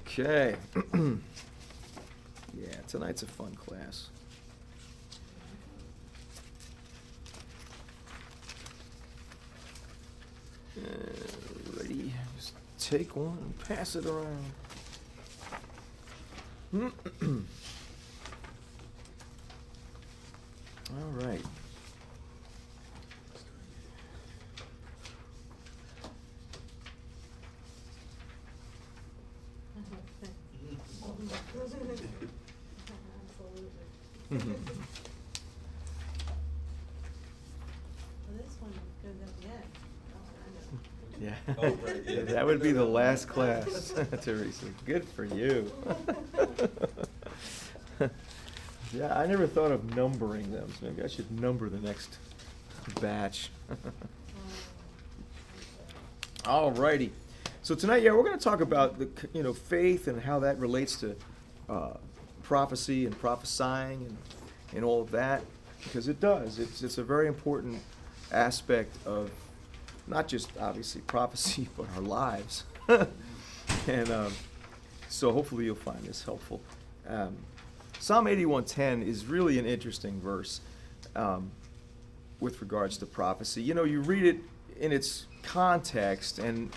Okay. Yeah, tonight's a fun class. Ready? Just take one and pass it around. All right. Yeah. Oh, right, yeah. That would be the last class, Teresa. Good for you. Yeah, I never thought of numbering them, so maybe I should number the next batch. All righty. So tonight, yeah, we're going to talk about the faith and how that relates to prophecy and prophesying and all of that, because it does. It's a very important aspect of not just obviously prophecy, but our lives. And so hopefully you'll find this helpful. Psalm 81:10 is really an interesting verse with regards to prophecy. You read it in its context, and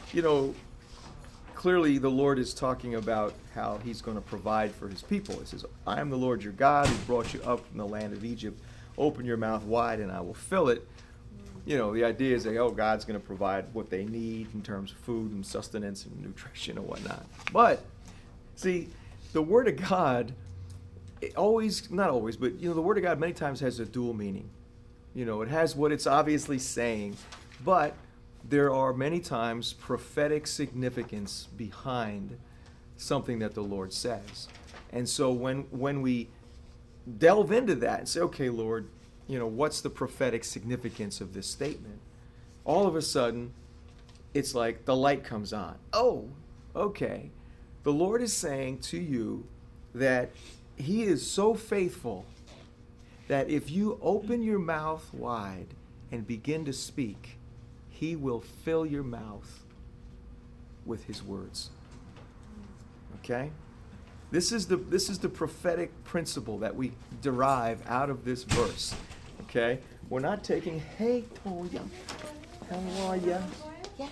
clearly the Lord is talking about how he's going to provide for his people. He says, I am the Lord your God who brought you up from the land of Egypt. Open your mouth wide and I will fill it. The idea is that, God's going to provide what they need in terms of food and sustenance and nutrition and whatnot. But, see, the Word of God, not always, but, the Word of God many times has a dual meaning. It has what it's obviously saying, but there are many times prophetic significance behind something that the Lord says. And so when we delve into that and say, okay, Lord, what's the prophetic significance of this statement? All of a sudden, it's like the light comes on. Oh, okay. The Lord is saying to you that he is so faithful that if you open your mouth wide and begin to speak, he will fill your mouth with his words. Okay? This is the prophetic principle that we derive out of this verse. Okay? We're not taking, hey, Toya, how are ya? Yes.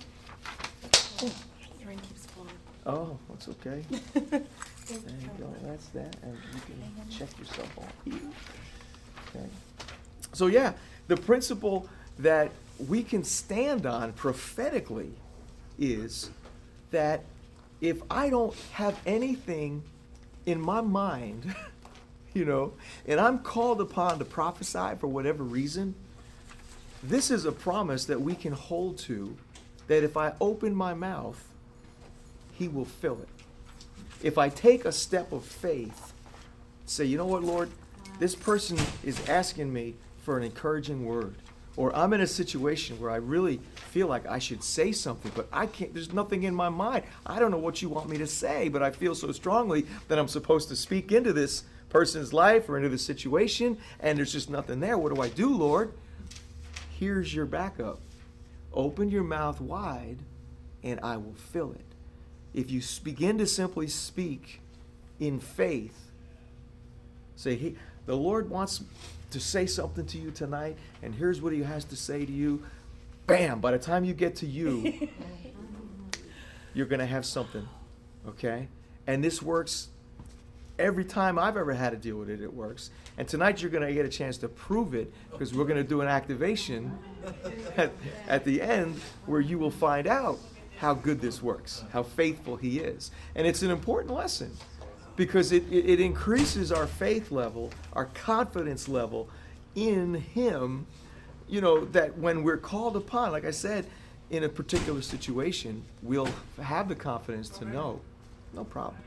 Your ring keeps flowing. Oh, that's okay. There you go. That's that. And you can check yourself on here. Okay. So yeah, the principle that we can stand on prophetically is that if I don't have anything in my mind, and I'm called upon to prophesy for whatever reason, this is a promise that we can hold to, that if I open my mouth, he will fill it. If I take a step of faith, say, you know what, Lord, this person is asking me for an encouraging word, or I'm in a situation where I really feel like I should say something, but I can't, there's nothing in my mind. I don't know what you want me to say, but I feel so strongly that I'm supposed to speak into this person's life or into the situation, and there's just nothing there. What do I do, Lord? Here's your backup. Open your mouth wide, and I will fill it. If you begin to simply speak in faith, say, the Lord wants to say something to you tonight, and here's what he has to say to you. Bam! By the time you get to you, you're going to have something, okay? And this works every time I've ever had to deal with it, it works. And tonight you're going to get a chance to prove it, because we're going to do an activation at the end where you will find out how good this works, how faithful he is. And it's an important lesson, because it increases our faith level, our confidence level in him, that when we're called upon, like I said, in a particular situation, we'll have the confidence to know, no problem.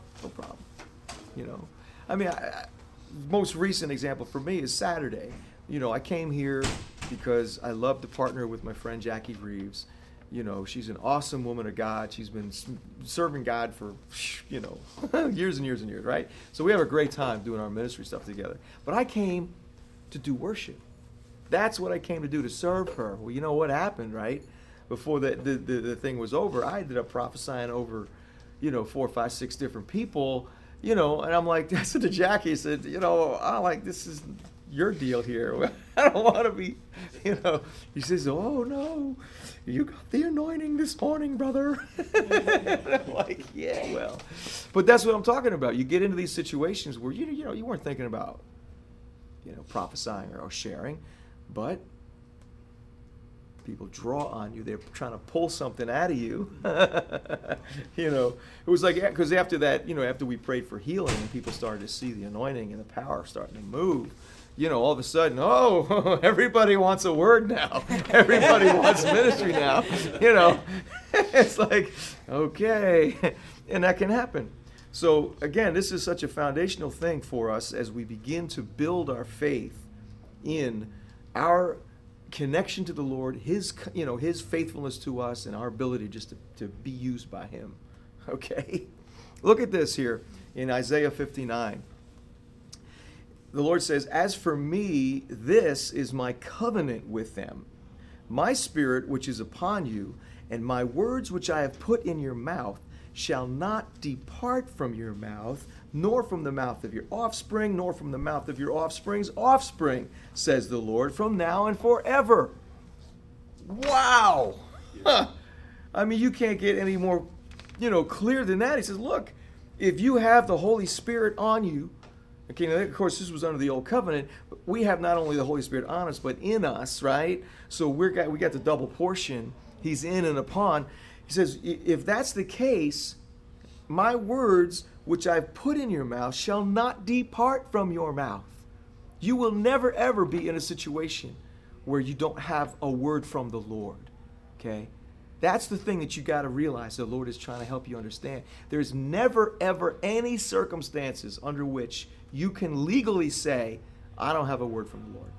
Most recent example for me is Saturday. I came here because I love to partner with my friend Jackie Reeves. She's an awesome woman of God. She's been serving God for, years and years and years, right? So we have a great time doing our ministry stuff together. But I came to do worship. That's what I came to do, to serve her. Well, you know what happened, right? Before the thing was over, I ended up prophesying over, 4, 5, 6 different people, and I'm like, I said to Jackie, I said, I like, this is your deal here. I don't want to be, He says, oh no, you got the anointing this morning, brother. And I'm like, yeah, well, but that's what I'm talking about. You get into these situations where you weren't thinking about, prophesying or sharing, but people draw on you. They're trying to pull something out of you. It was like, because after that, after we prayed for healing and people started to see the anointing and the power starting to move, all of a sudden, everybody wants a word now. Everybody wants ministry now. It's like, okay. And that can happen. So again, this is such a foundational thing for us as we begin to build our faith in our connection to the Lord, His faithfulness to us, and our ability just to be used by Him. Okay? Look at this here in Isaiah 59. The Lord says, as for me, this is my covenant with them. My spirit which is upon you, and my words which I have put in your mouth, shall not depart from your mouth, nor from the mouth of your offspring, nor from the mouth of your offspring's offspring, says the Lord, from now and forever. Wow! Huh. I mean, you can't get any more, clear than that. He says, look, if you have the Holy Spirit on you, okay, now, of course, this was under the Old Covenant, but we have not only the Holy Spirit on us, but in us, right? So we got the double portion. He's in and upon. He says, if that's the case, my words which I've put in your mouth shall not depart from your mouth. You will never, ever be in a situation where you don't have a word from the Lord. Okay? That's the thing that you got to realize the Lord is trying to help you understand. There's never, ever any circumstances under which you can legally say, I don't have a word from the Lord.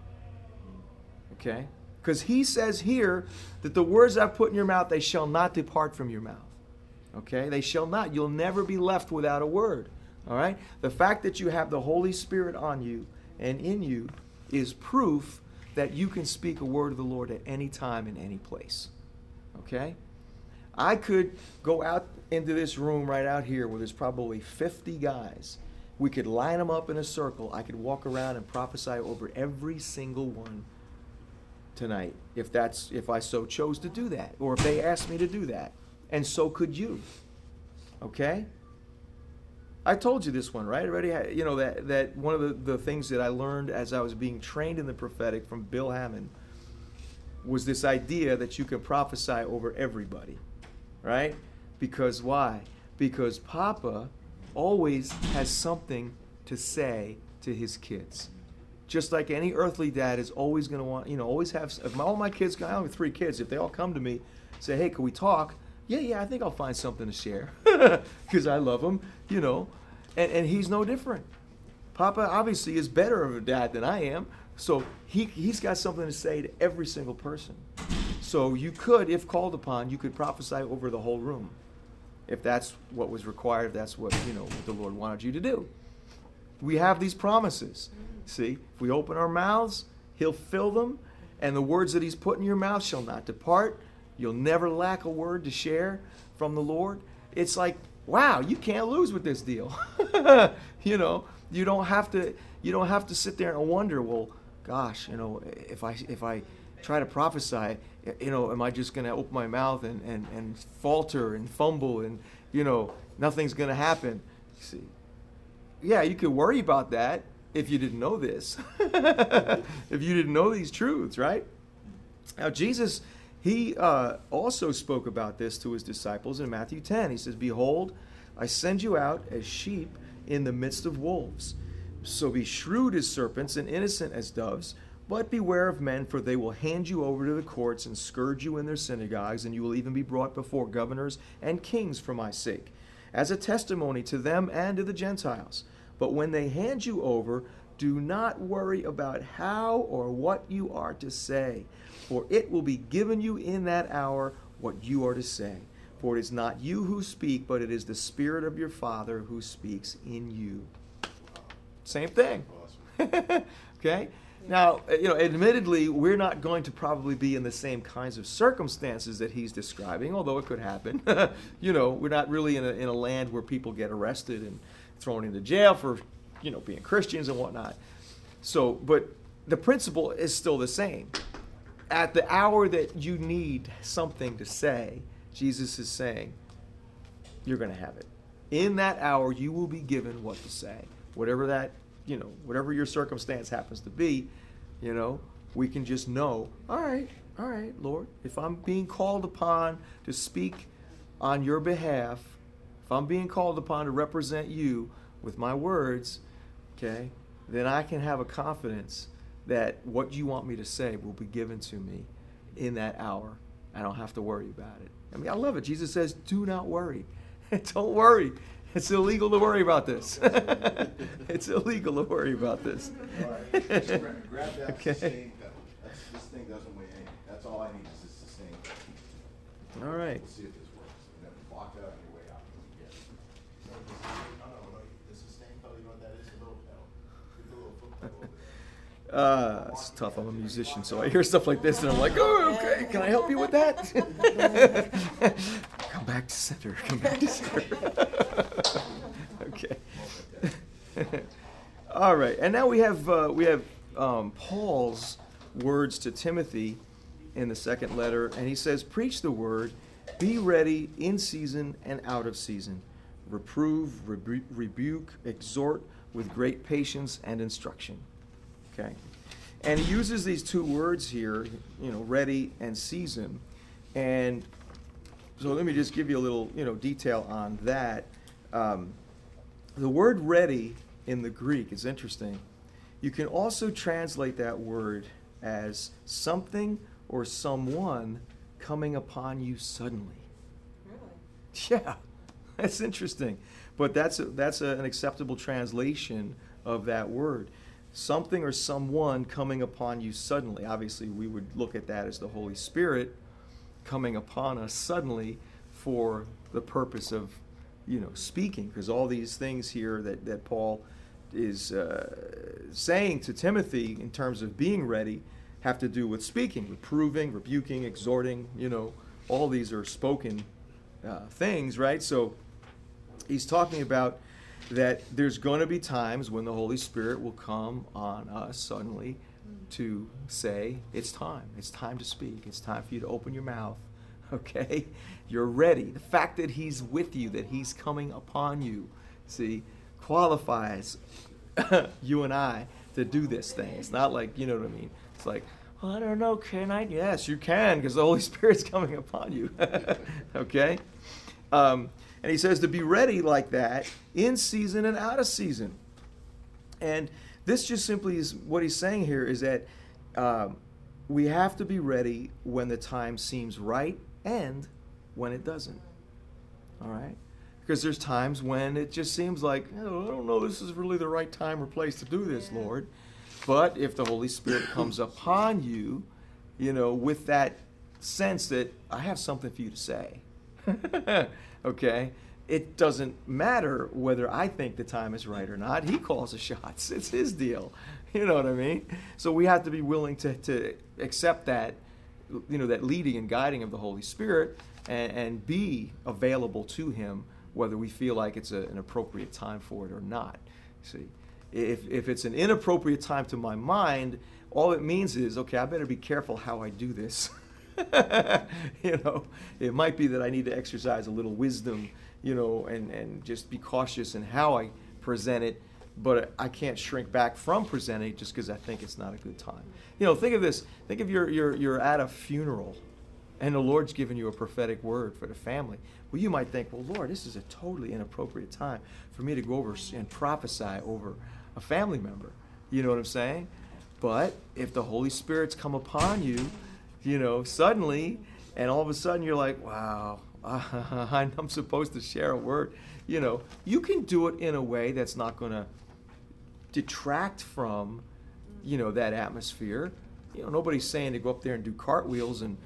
Okay? Because He says here that the words I've put in your mouth, they shall not depart from your mouth. Okay? They shall not. You'll never be left without a word. All right? The fact that you have the Holy Spirit on you and in you is proof that you can speak a word of the Lord at any time in any place. Okay? I could go out into this room right out here where there's probably 50 guys. We could line them up in a circle. I could walk around and prophesy over every single one tonight, if I so chose to do that, or if they asked me to do that. And so could you. Okay? I told you this one, right? Already, that one of the things that I learned as I was being trained in the prophetic from Bill Hammond was this idea that you can prophesy over everybody, right? Because why? Because Papa always has something to say to his kids. Just like any earthly dad is always going to want, always have, if all my kids, I have 3 kids, if they all come to me, say, hey, can we talk? Yeah, I think I'll find something to share because I love them, and he's no different. Papa obviously is better of a dad than I am, so he's got something to say to every single person. So you could, if called upon, you could prophesy over the whole room if that's what was required, if that's what, what the Lord wanted you to do. We have these promises. See, if we open our mouths, He'll fill them, and the words that He's put in your mouth shall not depart. You'll never lack a word to share from the Lord. It's like, wow, you can't lose with this deal. You don't have to sit there and wonder, well, gosh, if I try to prophesy, am I just going to open my mouth and falter and fumble and, nothing's going to happen. See, yeah, you could worry about that if you didn't know this. If you didn't know these truths, right? Now, Jesus, He also spoke about this to His disciples in Matthew 10. He says, behold, I send you out as sheep in the midst of wolves. So be shrewd as serpents and innocent as doves, but beware of men, for they will hand you over to the courts and scourge you in their synagogues, and you will even be brought before governors and kings for my sake, as a testimony to them and to the Gentiles. But when they hand you over, do not worry about how or what you are to say, for it will be given you in that hour what you are to say. For it is not you who speak, but it is the Spirit of your Father who speaks in you. Same thing. Awesome. Okay? Now, admittedly, we're not going to probably be in the same kinds of circumstances that he's describing, although it could happen. We're not really in a land where people get arrested and thrown into jail for, being Christians and whatnot. So, but the principle is still the same. At the hour that you need something to say, Jesus is saying, you're going to have it. In that hour, you will be given what to say. Whatever that, whatever your circumstance happens to be, we can just know, all right, Lord, if I'm being called upon to speak on your behalf, if I'm being called upon to represent you with my words, okay, then I can have a confidence that what you want me to say will be given to me in that hour. I don't have to worry about it. I mean, I love it. Jesus says, do not worry. Don't worry. It's illegal to worry about this. It's illegal to worry about this. All right. Grab that sustain pedal. This thing doesn't weigh anything. That's all I need is this sustain pedal. All right. We'll see if this works. And then block that on your way out. No. The sustain pedal, you know what that is? A little pedal. Give it a little foot pedal. It's tough. I'm a musician, so I hear stuff like this, and I'm like, oh, okay, can I help you with that? Come back to center. Come back to center. Okay. All right, and now we have Paul's words to Timothy in the second letter, and he says, preach the word, be ready in season and out of season. Reprove, rebuke, exhort with great patience and instruction. Okay, and he uses these two words here, ready and season. And so let me just give you a little, detail on that. The word ready in the Greek is interesting. You can also translate that word as something or someone coming upon you suddenly. Really? Yeah, that's interesting. But that's an acceptable translation of that word. Something or someone coming upon you suddenly. Obviously, we would look at that as the Holy Spirit coming upon us suddenly for the purpose of, speaking. Because all these things here that Paul is saying to Timothy in terms of being ready have to do with speaking, reproving, rebuking, exhorting. All these are spoken things, right? So he's talking about that there's going to be times when the Holy Spirit will come on us suddenly to say, it's time to speak, it's time for you to open your mouth, okay? You're ready. The fact that he's with you, that he's coming upon you, qualifies you and I to do this thing. It's not like, you know what I mean? It's like, well, I don't know, can I? Yes, you can, because the Holy Spirit's coming upon you, okay? And he says to be ready like that in season and out of season. And this just simply is what he's saying here is that we have to be ready when the time seems right and when it doesn't. All right? Because there's times when it just seems like, I don't know, this is really the right time or place to do this, Lord. But if the Holy Spirit comes upon you, with that sense that I have something for you to say, okay, it doesn't matter whether I think the time is right or not. He calls the shots. It's his deal. You know what I mean? So we have to be willing to accept that, that leading and guiding of the Holy Spirit and be available to him, whether we feel like it's an appropriate time for it or not. See, if it's an inappropriate time to my mind, all it means is, okay, I better be careful how I do this. It might be that I need to exercise a little wisdom, and just be cautious in how I present it, but I can't shrink back from presenting it just because I think it's not a good time. Think of this. Think of you're at a funeral, and the Lord's given you a prophetic word for the family. Well, you might think, well, Lord, this is a totally inappropriate time for me to go over and prophesy over a family member. You know what I'm saying? But if the Holy Spirit's come upon you, suddenly, and all of a sudden you're like, wow, I'm supposed to share a word. You can do it in a way that's not going to detract from, that atmosphere. Nobody's saying to go up there and do cartwheels and,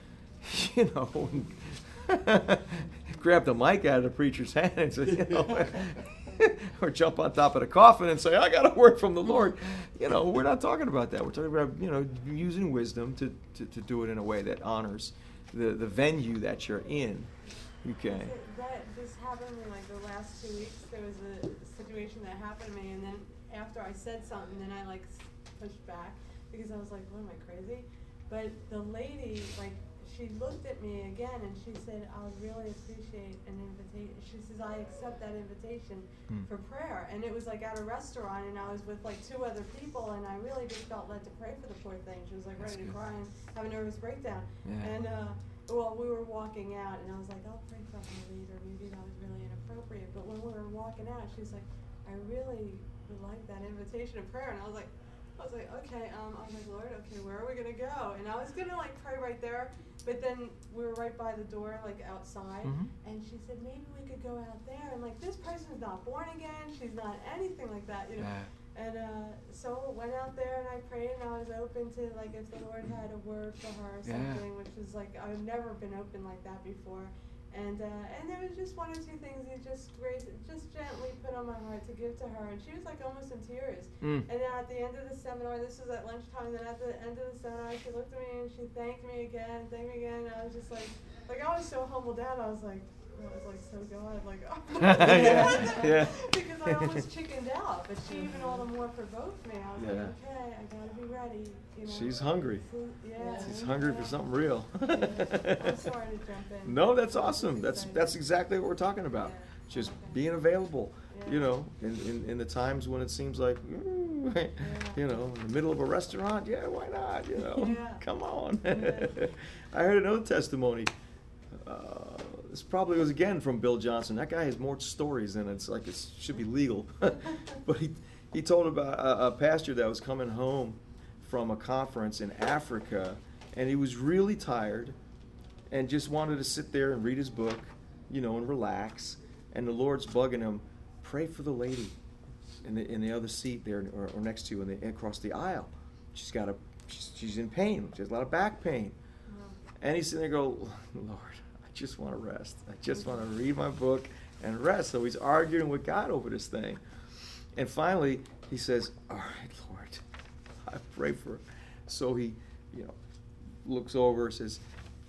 grab the mic out of the preacher's hand and say, or jump on top of the coffin and say, I got a word from the Lord. We're not talking about that. We're talking about, using wisdom to do it in a way that honors the venue that you're in. Okay. This happened to me like the last 2 weeks. There was a situation that happened to me, and then after I said something, then I pushed back because I was like, what, am I crazy? But the lady, she looked at me again and she said, I would really appreciate an invitation. She says, I accept that invitation for prayer. And it was at a restaurant, and I was with 2 other people, and I really just felt led to pray for the poor thing. She was ready to cry and have a nervous breakdown. Yeah. And we were walking out, and I was like, I'll pray for my leader. Maybe that was really inappropriate. But when we were walking out, she was like, I really would like that invitation of prayer. And I was like, okay, I was like, Lord, okay, where are we going to go? And I was going to pray right there, but then we were right by the door, outside, and she said, maybe we could go out there. And this person's not born again, she's not anything like that, Yeah. And so I went out there and I prayed, and I was open to if the Lord had a word for her or something, which was I've never been open like that before. And there was just 1 or 2 things he just gently put on my heart to give to her, and she was almost in tears. And then at the end of the seminar, this was at lunchtime, and then at the end of the seminar, she looked at me and she thanked me again, and I was just I was so humbled down. I was so God, yeah. Because I almost chickened out, but she even all the more provoked me. I was okay, I gotta be ready. She's hungry. She's hungry for something real. I'm sorry to jump in. No, that's awesome. That's exactly what we're talking about. Just being available. In the times when it seems like, in the middle of a restaurant, why not? Come on. I heard another testimony. This probably was again from Bill Johnson. That guy has more stories than it should be legal. But he told about a pastor that was coming home from a conference in Africa, and he was really tired and just wanted to sit there and read his book, and relax. And the Lord's bugging him, pray for the lady in the other seat there or next to you across the aisle. She's in pain. She has a lot of back pain. And he's sitting there going, Lord, I just want to rest. I just want to read my book and rest. So he's arguing with God over this thing. And finally, he says, all right, Lord, I pray for her. So he, looks over and says,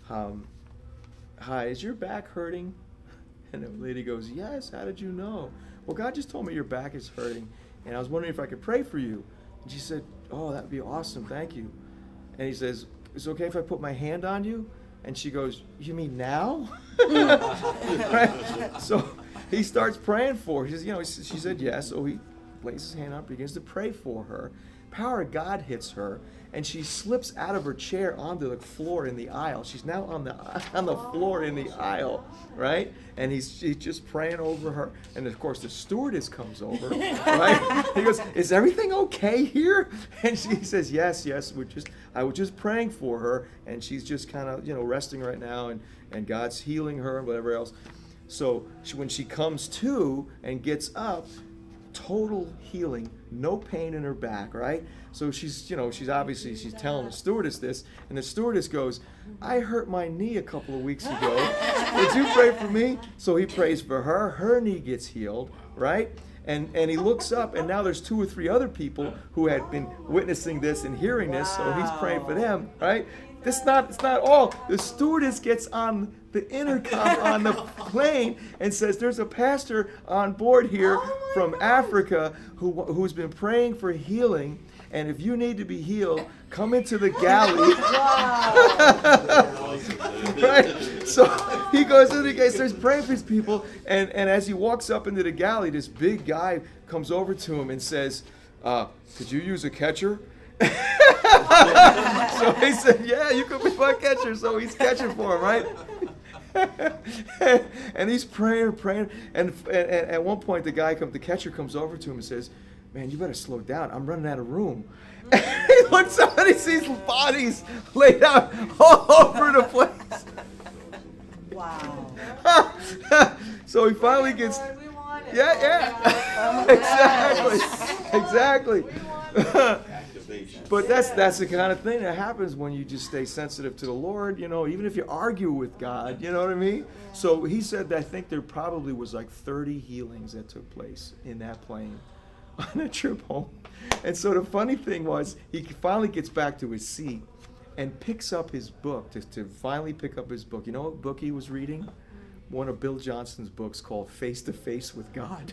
hi, is your back hurting? And the lady goes, yes, how did you know? Well, God just told me your back is hurting, and I was wondering if I could pray for you. And she said, oh, that'd be awesome, thank you. And he says, is it okay if I put my hand on you? And she goes, you mean now? Right? So he starts praying for her. She said yes, so he lays his hand up, begins to pray for her. Power of God hits her, and she slips out of her chair onto the floor in the aisle. She's now on the floor in the aisle, right? And he's just praying over her. And of course, the stewardess comes over, right? He goes, "Is everything okay here?" And she says, "Yes, yes. I was just praying for her, and she's just kind of resting right now, and God's healing her and whatever else." So when she comes to and gets up, total healing, no pain in her back, right? So she's obviously telling the stewardess this, and the stewardess goes, "I hurt my knee a couple of weeks ago. Would you pray for me?" So he prays for her. Her knee gets healed, right? And he looks up, and now there's 2 or 3 other people who had been witnessing this and hearing this, so he's praying for them, right? It's not all. The stewardess gets on the intercom on the plane and says, "There's a pastor on board here from Africa who's been praying for healing, and if you need to be healed, come into the galley." Right? So he goes into the galley, starts praying for his people, and as he walks up into the galley, this big guy comes over to him and says, "Could you use a catcher?" So he said, "Yeah, you could be my catcher." So he's catching for him, right? And he's praying, and at one point the catcher comes over to him and says, "Man, you better slow down. I'm running out of room." And he looks up and he sees bodies laid out all over the place. Wow. So he finally gets. Yeah. Exactly. Activation. But that's the kind of thing that happens when you just stay sensitive to the Lord, even if you argue with God, you know what I mean? So he said that I think there probably was like 30 healings that took place in that plane on a trip home. And so the funny thing was, he finally gets back to his seat and picks up his book, to finally pick up his book. You know what book he was reading? One of Bill Johnston's books called Face to Face with God.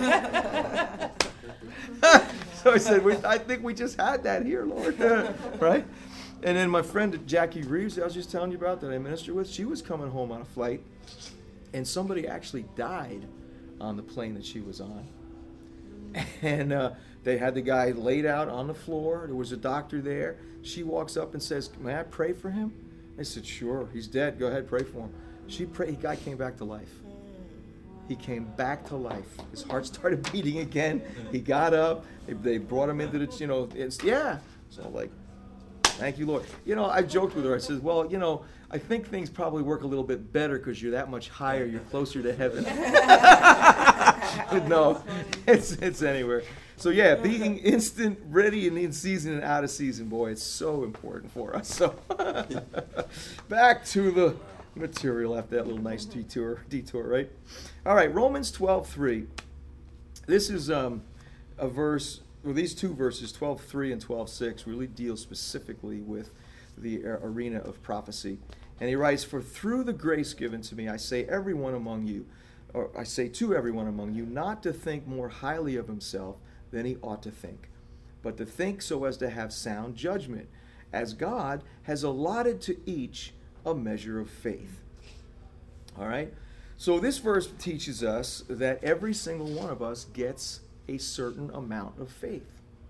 So I said, I think we just had that here, Lord. Right? And then my friend Jackie Reeves, I was just telling you about, that I minister with, she was coming home on a flight, and somebody actually died on the plane that she was on. And they had the guy laid out on the floor. There was a doctor there. She walks up and says, "May I pray for him?" I said, "Sure. He's dead. Go ahead, pray for him." She prayed. The guy came back to life. He came back to life. His heart started beating again. He got up. They brought him into the, So I'm like, thank you, Lord. I joked with her. I said, well, I think things probably work a little bit better because you're that much higher. You're closer to heaven. No, it's anywhere. So yeah, being instant, ready, and in season and out of season, boy, it's so important for us. So back to the material after that little nice detour, right? All right, Romans 12:3. This is a verse, well, these two verses, 12:3 and 12:6, really deal specifically with the arena of prophecy. And he writes, "For through the grace given to me, I say to everyone among you, not to think more highly of himself than he ought to think, but to think so as to have sound judgment, as God has allotted to each a measure of faith." All right? So this verse teaches us that every single one of us gets a certain amount of faith.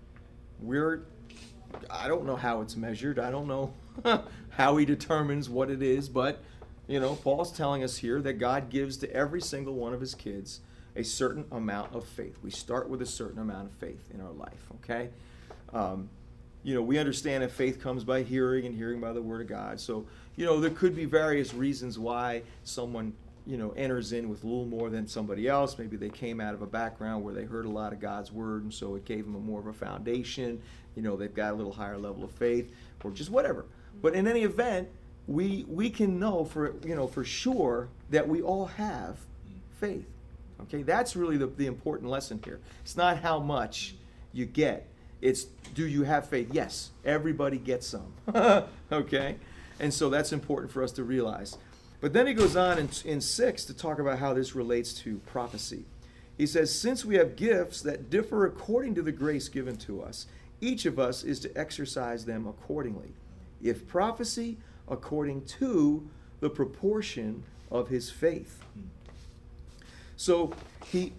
I don't know how it's measured. I don't know how he determines what it is, but Paul's telling us here that God gives to every single one of his kids a certain amount of faith. We start with a certain amount of faith in our life, okay? We understand that faith comes by hearing, and hearing by the word of God. So, there could be various reasons why someone, enters in with a little more than somebody else. Maybe they came out of a background where they heard a lot of God's word, and so it gave them more of a foundation. They've got a little higher level of faith, or just whatever. But in any event, we can know for sure that we all have faith. Okay, that's really the important lesson here. It's not how much you get. It's, do you have faith? Yes, everybody gets some. Okay? And so that's important for us to realize. But then he goes on in 6 to talk about how this relates to prophecy. He says, "Since we have gifts that differ according to the grace given to us, each of us is to exercise them accordingly. If prophecy, according to the proportion of his faith." So he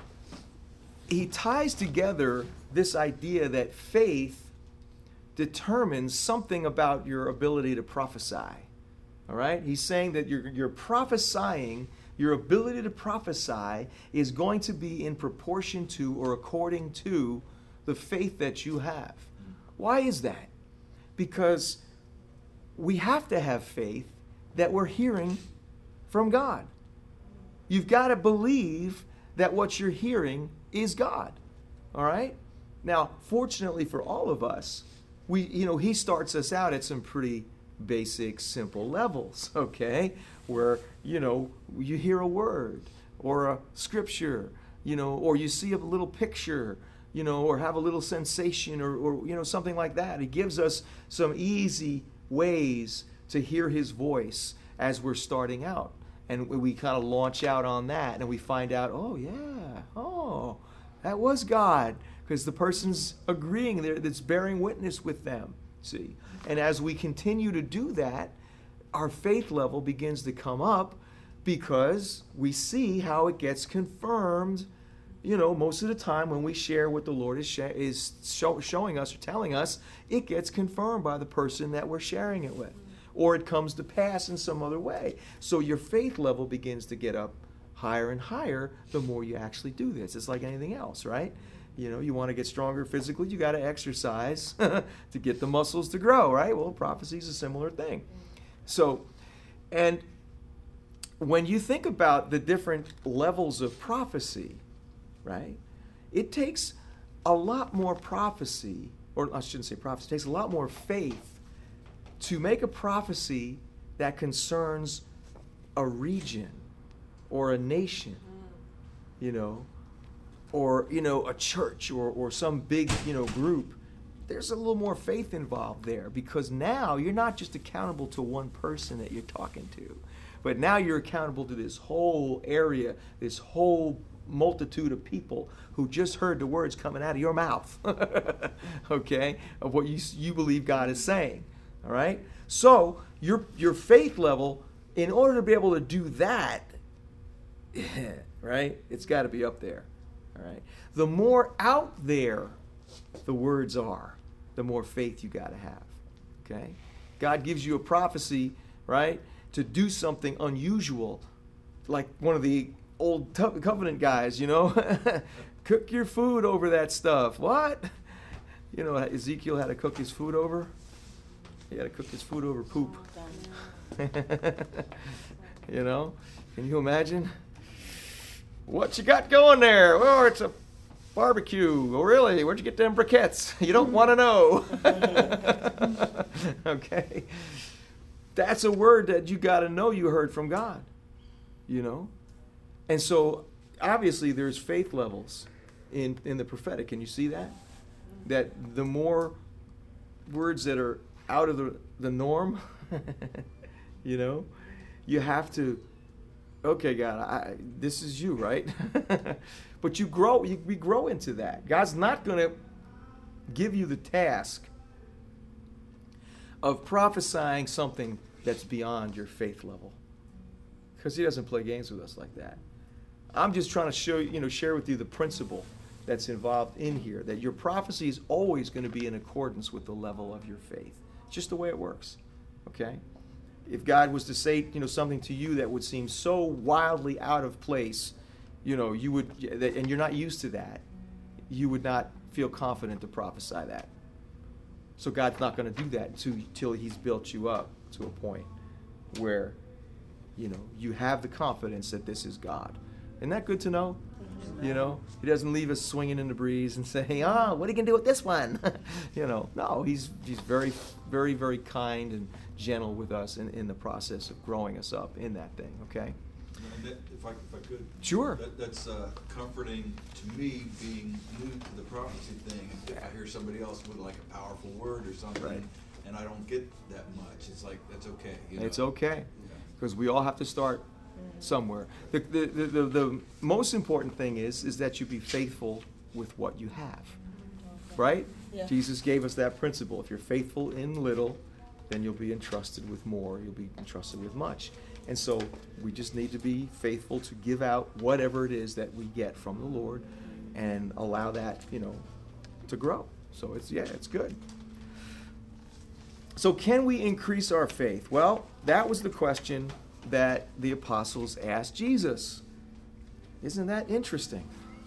ties together this idea that faith determines something about your ability to prophesy. All right? He's saying that you're prophesying, your ability to prophesy is going to be in proportion to or according to the faith that you have. Why is that? Because we have to have faith that we're hearing from God. You've got to believe that what you're hearing is God. All right? Now, fortunately for all of us, he starts us out at some pretty basic, simple levels, okay? Where, you hear a word or a scripture, or you see a little picture, or have a little sensation or something like that. He gives us some easy ways to hear his voice as we're starting out. And we kind of launch out on that, and we find out, that was God, because the person's agreeing there, that's bearing witness with them, see? And as we continue to do that, our faith level begins to come up because we see how it gets confirmed. Most of the time when we share what the Lord is showing us or telling us, it gets confirmed by the person that we're sharing it with. Or it comes to pass in some other way. So your faith level begins to get up higher and higher the more you actually do this. It's like anything else, right? You want to get stronger physically, you got to exercise to get the muscles to grow, right? Well, prophecy is a similar thing. So, and when you think about the different levels of prophecy, right, it takes a lot more prophecy or I shouldn't say prophecy, it takes a lot more faith to make a prophecy that concerns a region or a nation, you know, or, you know, a church or some big, you know, group. There's a little more faith involved there, because now you're not just accountable to one person that you're talking to, but now you're accountable to this whole area, this whole multitude of people who just heard the words coming out of your mouth, okay, of what you believe God is saying, all right? So your faith level, in order to be able to do that, right, it's got to be up there, all right? The more out there the words are, the more faith you got to have, okay? God gives you a prophecy, right, to do something unusual, like one of the old covenant guys, you know, cook your food over that stuff. What? You know, Ezekiel had to cook his food over. He had to cook his food over poop. You know, can you imagine? What you got going there? Oh, it's a barbecue. Oh, really? Where'd you get them briquettes? You don't want to know. Okay. That's a word that you got to know you heard from God, you know? And so, obviously, there's faith levels in the prophetic. Can you see that? That the more words that are out of the norm, you know, you have to, okay, God, this is you, right? But we grow into that. God's not going to give you the task of prophesying something that's beyond your faith level, because he doesn't play games with us like that. I'm just trying to share with you the principle that's involved in here, that your prophecy is always going to be in accordance with the level of your faith. It's just the way it works, okay? If God was to say, something to you that would seem so wildly out of place, you would, and you're not used to that, you would not feel confident to prophesy that. So God's not going to do that until he's built you up to a point where, you have the confidence that this is God. Isn't that good to know? He doesn't leave us swinging in the breeze and saying, what are you going to do with this one? No, he's very, very, very kind and gentle with us in the process of growing us up in that thing, okay? And that, if I could. Sure. That's comforting to me, being new to the prophecy thing. If I hear somebody else with like a powerful word or something, right, and I don't get that much, it's like, that's okay. It's okay, because we all have to start somewhere. The most important thing is that you be faithful with what you have, right? Yeah. Jesus gave us that principle. If you're faithful in little, then you'll be entrusted with more. You'll be entrusted with much. And so we just need to be faithful to give out whatever it is that we get from the Lord and allow that, to grow. So it's good. So can we increase our faith? Well, that was the question that the apostles asked Jesus. Isn't that interesting?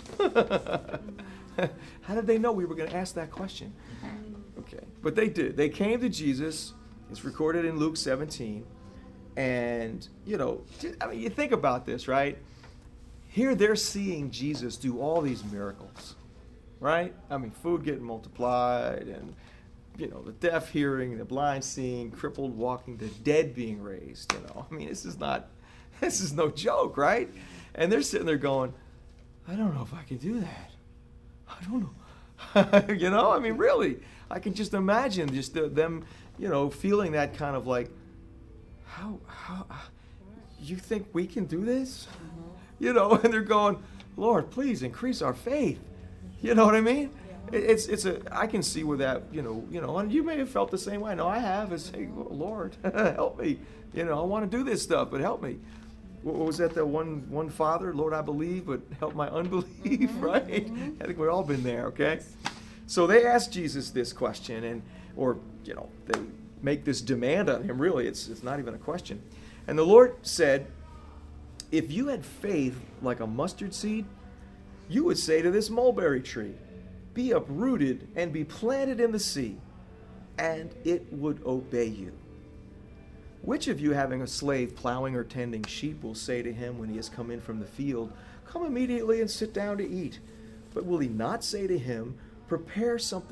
How did they know we were going to ask that question? Okay, but they did. They came to Jesus. It's recorded in Luke 17. And, you think about this, right? Here they're seeing Jesus do all these miracles, right? Food getting multiplied, and, the deaf hearing, the blind seeing, crippled walking, the dead being raised, this is no joke, right? And they're sitting there going, I don't know if I can do that. I don't know. Really, I can just imagine just them, feeling that kind of like, how you think we can do this? And they're going, Lord, please increase our faith. You know what I mean? Yeah. I can see where that, and you may have felt the same way. No, I have. It's, hey, Lord, help me. I want to do this stuff, but help me. What was that? The one Father, Lord, I believe, but help my unbelief, right? I think we've all been there, okay? So they asked Jesus this question, they make this demand on him. Really, it's not even a question. And the Lord said, if you had faith like a mustard seed, you would say to this mulberry tree, be uprooted and be planted in the sea, and it would obey you. Which of you, having a slave plowing or tending sheep, will say to him when he has come in from the field, come immediately and sit down to eat? But will he not say to him, prepare something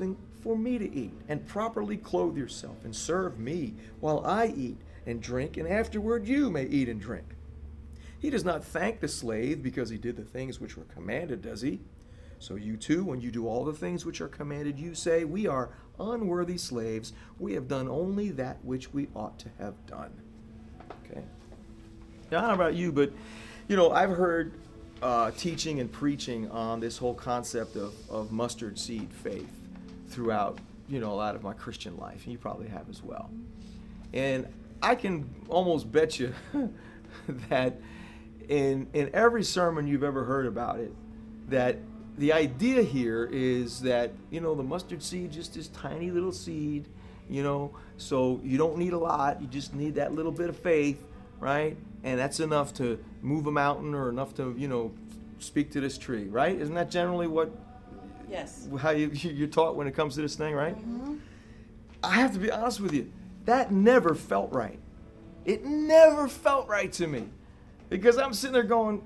for me to eat, and properly clothe yourself, and serve me while I eat and drink, and afterward you may eat and drink. He does not thank the slave because he did the things which were commanded, does he? So you too, when you do all the things which are commanded, you say, we are unworthy slaves. We have done only that which we ought to have done. Okay? Now, I don't know about you, but, I've heard teaching and preaching on this whole concept of mustard seed faith throughout, a lot of my Christian life. And you probably have as well. And I can almost bet you that in every sermon you've ever heard about it, that the idea here is that, the mustard seed, just this tiny little seed, so you don't need a lot. You just need that little bit of faith, right? And that's enough to move a mountain or enough to, speak to this tree, right? Isn't that generally how you're taught when it comes to this thing, right? Mm-hmm. I have to be honest with you. That never felt right. It never felt right to me. Because I'm sitting there going,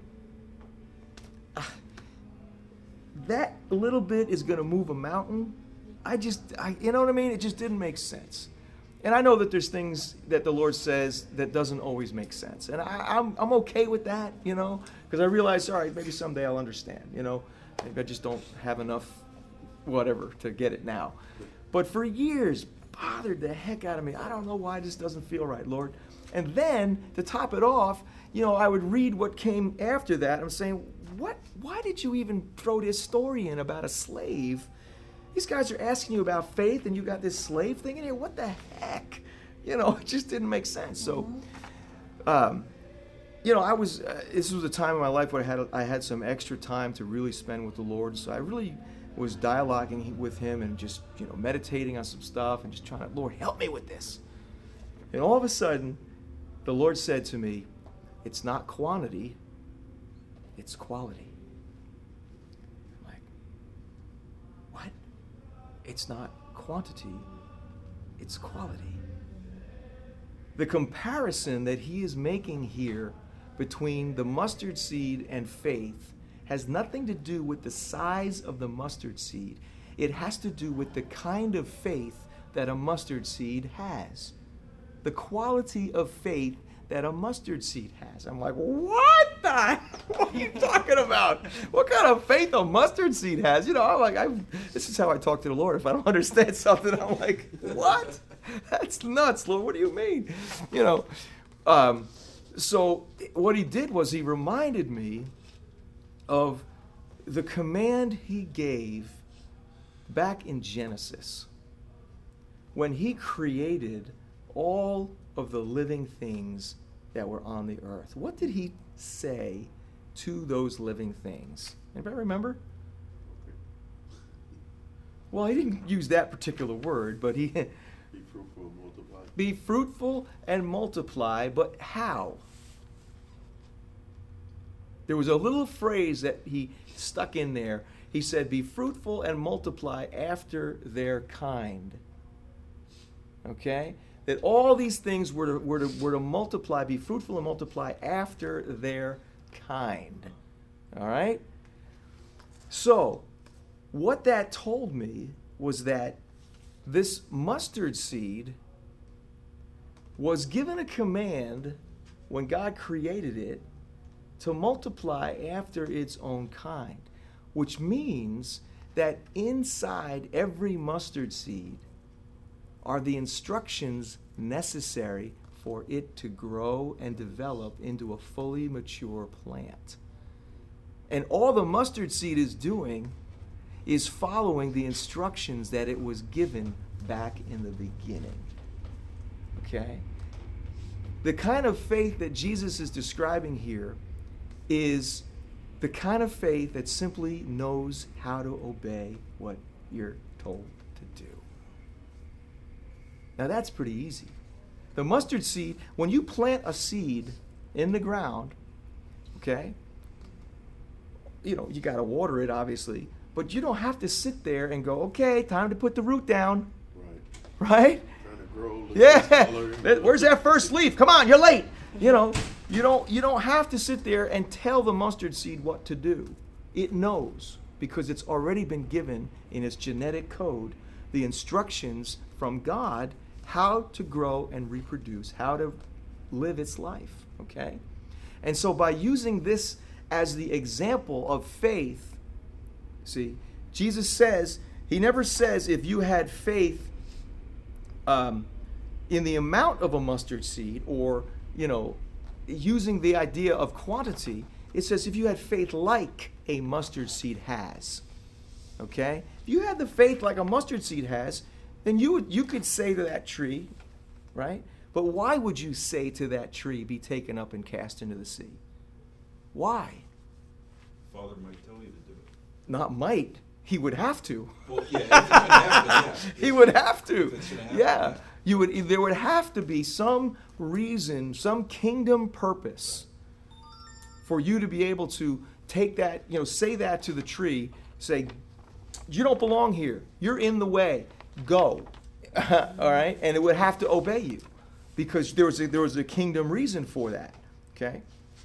that little bit is going to move a mountain. You know what I mean? It just didn't make sense. And I know that there's things that the Lord says that doesn't always make sense. And I'm okay with that, because I realize, all right, maybe someday I'll understand, Maybe I just don't have enough whatever to get it now. But for years, bothered the heck out of me. I don't know why this doesn't feel right, Lord. And then, to top it off, I would read what came after that. I'm saying, why did you even throw this story in about a slave? These guys are asking you about faith, and you got this slave thing in here. What the heck? It just didn't make sense. So, I was. This was a time in my life where I had some extra time to really spend with the Lord. So I really was dialoguing with Him and just meditating on some stuff and just trying to, Lord, help me with this. And all of a sudden, the Lord said to me, "It's not quantity, it's quality." I'm like, what? It's not quantity, it's quality. The comparison that He is making here between the mustard seed and faith has nothing to do with the size of the mustard seed. It has to do with the kind of faith that a mustard seed has. The quality of faith that a mustard seed has. I'm like, what are you talking about? What kind of faith a mustard seed has? I'm like, this is how I talk to the Lord. If I don't understand something, I'm like, what? That's nuts, Lord. What do you mean? So what He did was He reminded me of the command He gave back in Genesis when He created all of the living things that were on the earth. What did He say to those living things? Anybody remember? Well, He didn't use that particular word, but He... Be fruitful and multiply. Be fruitful and multiply, but how? There was a little phrase that He stuck in there. He said, be fruitful and multiply after their kind. Okay? That all these things were to multiply, be fruitful and multiply after their kind. All right? So, what that told me was that this mustard seed was given a command when God created it to multiply after its own kind, which means that inside every mustard seed are the instructions necessary for it to grow and develop into a fully mature plant. And all the mustard seed is doing is following the instructions that it was given back in the beginning. Okay? The kind of faith that Jesus is describing here is the kind of faith that simply knows how to obey what you're told to do. Now that's pretty easy. The mustard seed, when you plant a seed in the ground, okay, you got to water it, obviously, but you don't have to sit there and go, okay, time to put the root down. Right? Trying to grow. Yeah. Where's that first leaf? Come on, you're late. You don't have to sit there and tell the mustard seed what to do. It knows because it's already been given in its genetic code the instructions from God how to grow and reproduce, how to live its life, okay? And so by using this as the example of faith, see, Jesus says, he never says if you had faith in the amount of a mustard seed, or, using the idea of quantity. It says if you had faith like a mustard seed has, okay? If you had the faith like a mustard seed has, then you could say to that tree, right? But why would you say to that tree, be taken up and cast into the sea? Why? Father might tell you to do it. Not might. He would have to. Well, yeah, if it's gonna happen, yeah. He would have to. If it's gonna happen, Yeah. There would have to be some reason, some kingdom purpose for you to be able to take that, say that to the tree, say, you don't belong here. You're in the way. Go. All right? And it would have to obey you because there was a kingdom reason for that. Okay?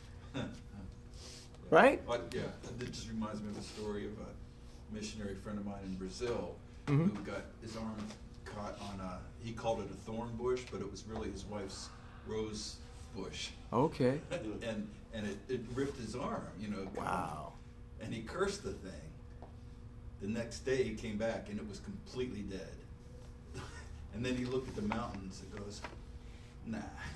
Right? But yeah, it just reminds me of a story of a missionary friend of mine in Brazil Mhm. who got his arm caught on he called it a thorn bush, but it was really his wife's rose bush. Okay. and it ripped his arm, Wow. And he cursed the thing. The next day he came back and it was completely dead. And then he looked at the mountains and goes, nah.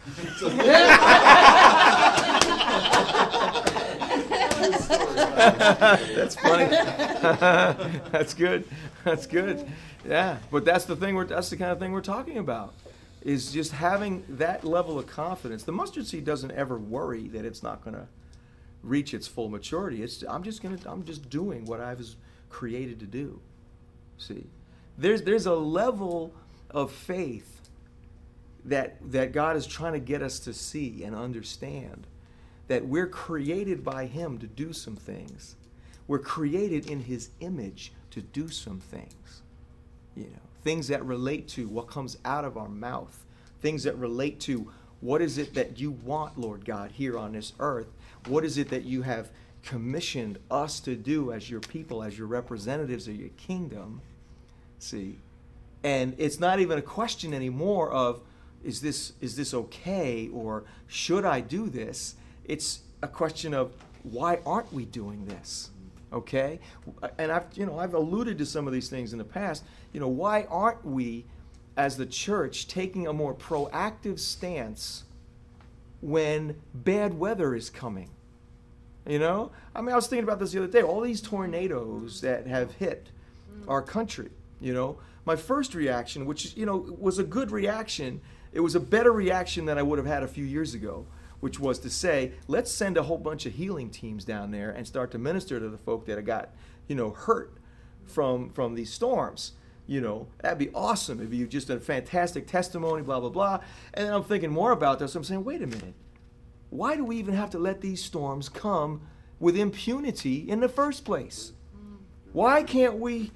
That's funny. That's good. That's good. Yeah, but that's the thing. That's the kind of thing we're talking about. Is just having that level of confidence. The mustard seed doesn't ever worry that it's not going to reach its full maturity. I'm just doing what I was created to do. See, there's a level of faith that God is trying to get us to see and understand. That we're created by Him to do some things. We're created in His image to do some things. Things that relate to what comes out of our mouth. Things that relate to what is it that you want, Lord God, here on this earth. What is it that you have commissioned us to do as your people, as your representatives of your kingdom. See? And it's not even a question anymore of, is this okay, or should I do this? It's a question of, why aren't we doing this? Okay? And I've alluded to some of these things in the past. Why aren't we, as the church, taking a more proactive stance when bad weather is coming? I was thinking about this the other day. All these tornadoes that have hit our country, my first reaction, which was a good reaction, it was a better reaction than I would have had a few years ago, which was to say, let's send a whole bunch of healing teams down there and start to minister to the folk that have got, hurt from these storms. That'd be awesome. It'd be just a fantastic testimony, blah, blah, blah. And then I'm thinking more about this. I'm saying, wait a minute. Why do we even have to let these storms come with impunity in the first place? Why can't we,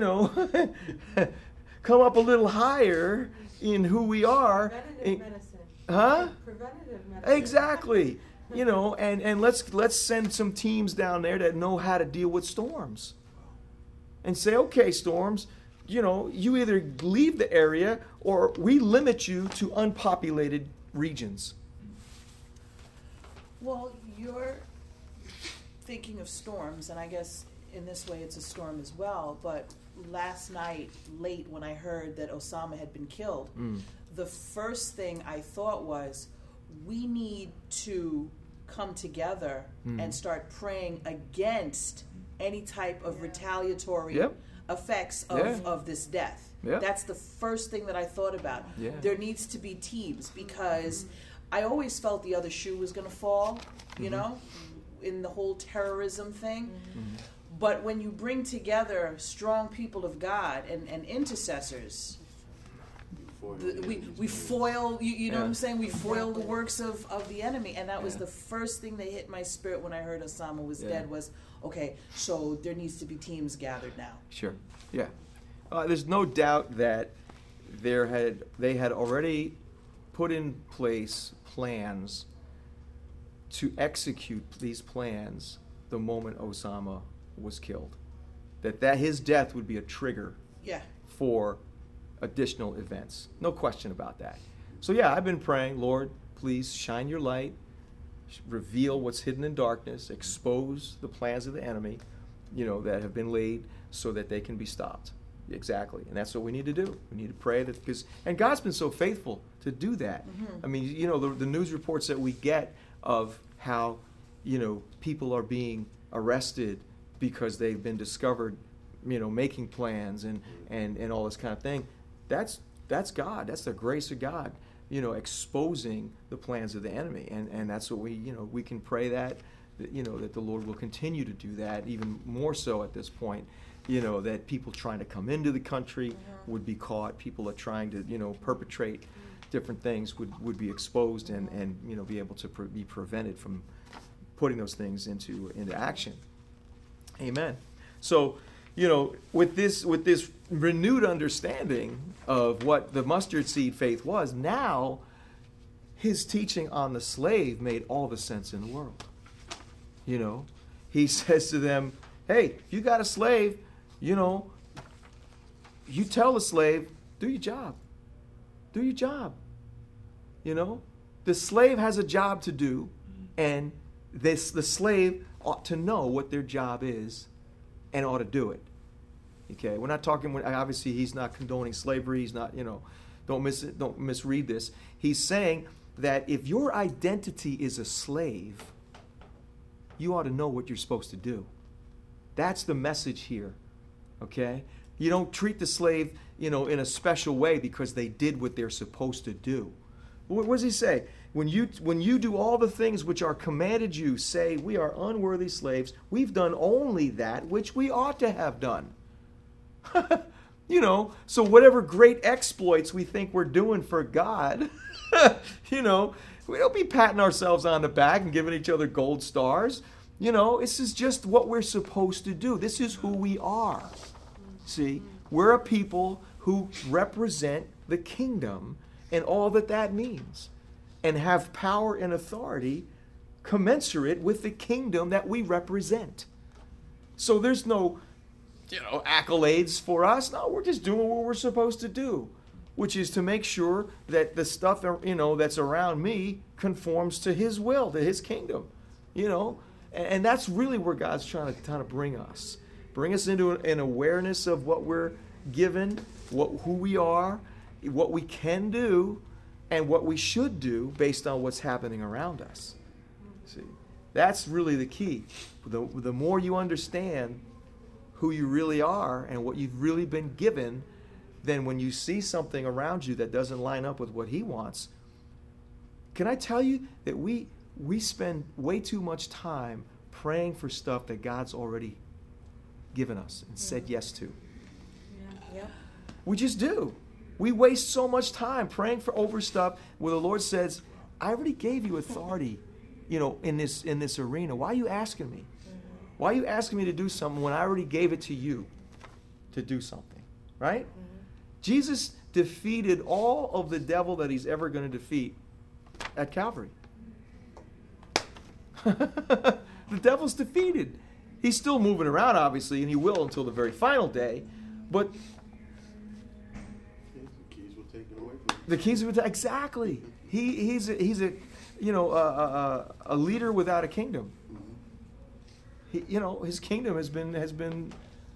come up a little higher in who we are? Preventative medicine. Huh? Preventative medicine. Exactly. And let's send some teams down there that know how to deal with storms. And say, okay, storms, you either leave the area or we limit you to unpopulated regions. Well, you're thinking of storms, and I guess in this way it's a storm as well, but last night, late, when I heard that Osama had been killed, the first thing I thought was, we need to come together and start praying against any type of retaliatory effects of this death. Yep. That's the first thing that I thought about. Yeah. There needs to be teams, because I always felt the other shoe was going to fall, in the whole terrorism thing. But when you bring together strong people of God and intercessors, we foil, you know what I'm saying? We foil the works of the enemy. And that was the first thing that hit my spirit when I heard Osama was dead was, okay, so there needs to be teams gathered now. Sure. Yeah. There's no doubt that they had already put in place plans to execute these plans the moment Osama was killed. That his death would be a trigger. Yeah. for additional events. No question about that. So yeah, I've been praying, Lord, please shine your light, reveal what's hidden in darkness, expose the plans of the enemy, that have been laid so that they can be stopped. Exactly. And that's what we need to do. We need to pray that, and God's been so faithful to do that. I mean, the news reports that we get of how, people are being arrested because they've been discovered, making plans and all this kind of thing. That's God. That's the grace of God, exposing the plans of the enemy. And that's what we can pray that the Lord will continue to do that, even more so at this point, that people trying to come into the country would be caught. People are trying to, perpetrate different things would be exposed and be able to be prevented from putting those things into action. Amen. So, with this renewed understanding of what the mustard seed faith was, now his teaching on the slave made all the sense in the world. He says to them, hey, if you got a slave, you tell the slave, do your job. Do your job. The slave has a job to do, and the slave ought to know what their job is and ought to do it. Okay, we're not talking, obviously he's not condoning slavery, he's not, don't misread this. He's saying that if your identity is a slave, you ought to know what you're supposed to do. That's the message here, okay? You don't treat the slave, in a special way because they did what they're supposed to do. What does he say? When you do all the things which are commanded you, say, we are unworthy slaves, we've done only that which we ought to have done. So whatever great exploits we think we're doing for God, we don't be patting ourselves on the back and giving each other gold stars. This is just what we're supposed to do. This is who we are. See, we're a people who represent the kingdom and all that means, and have power and authority commensurate with the kingdom that we represent. So there's no, accolades for us. No, we're just doing what we're supposed to do, which is to make sure that the stuff, that's around me conforms to his will, to his kingdom, and that's really where God's trying to bring us into an awareness of what we're given, who we are, what we can do, and what we should do based on what's happening around us. See, that's really the key. The more you understand who you really are and what you've really been given, then when you see something around you that doesn't line up with what he wants, can I tell you that we spend way too much time praying for stuff that God's already given us and said yes to. Yeah. We just do. We waste so much time praying over stuff where the Lord says, I already gave you authority, in this arena. Why are you asking me? Why are you asking me to do something when I already gave it to you to do something, right? Jesus defeated all of the devil that he's ever going to defeat at Calvary. The devil's defeated. He's still moving around, obviously, and he will until the very final day, but The keys were taken away from him. the keys of exactly. He's a leader without a kingdom. His kingdom has been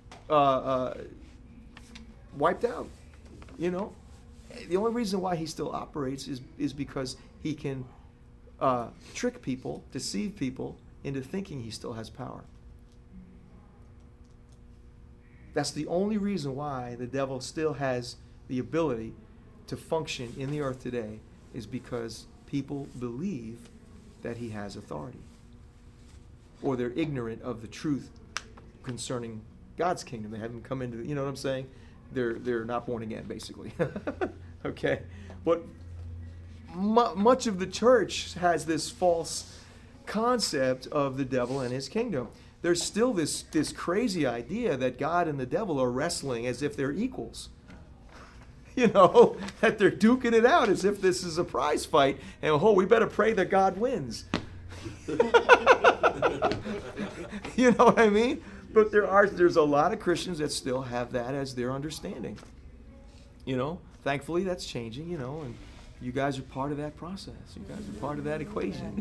wiped out. The only reason why he still operates is because he can trick people, deceive people into thinking he still has power. That's the only reason why the devil still has the ability to function in the earth today, is because people believe that he has authority. Or they're ignorant of the truth concerning God's kingdom. They haven't come into, what I'm saying? They're not born again, basically. Okay? But much of the church has this false concept of the devil and his kingdom. There's still this crazy idea that God and the devil are wrestling as if they're equals. That they're duking it out as if this is a prize fight, and we better pray that God wins. You know what I mean? But there's a lot of Christians that still have that as their understanding. Thankfully that's changing, and you guys are part of that process. You guys are part of that equation.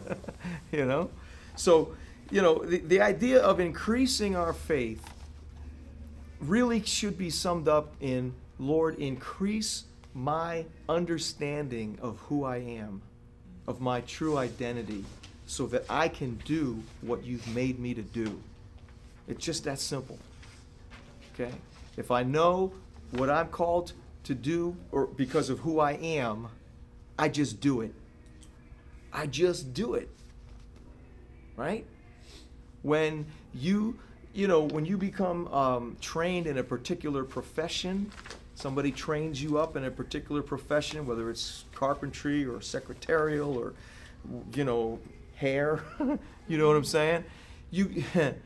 So, the idea of increasing our faith really should be summed up in, Lord, increase my understanding of who I am, of my true identity, so that I can do what you've made me to do. It's just that simple. Okay? If I know what I'm called to do, or because of who I am, I just do it. I just do it. Right? When when you become trained in a particular profession, somebody trains you up in a particular profession, whether it's carpentry or secretarial or, hair, you know what I'm saying? You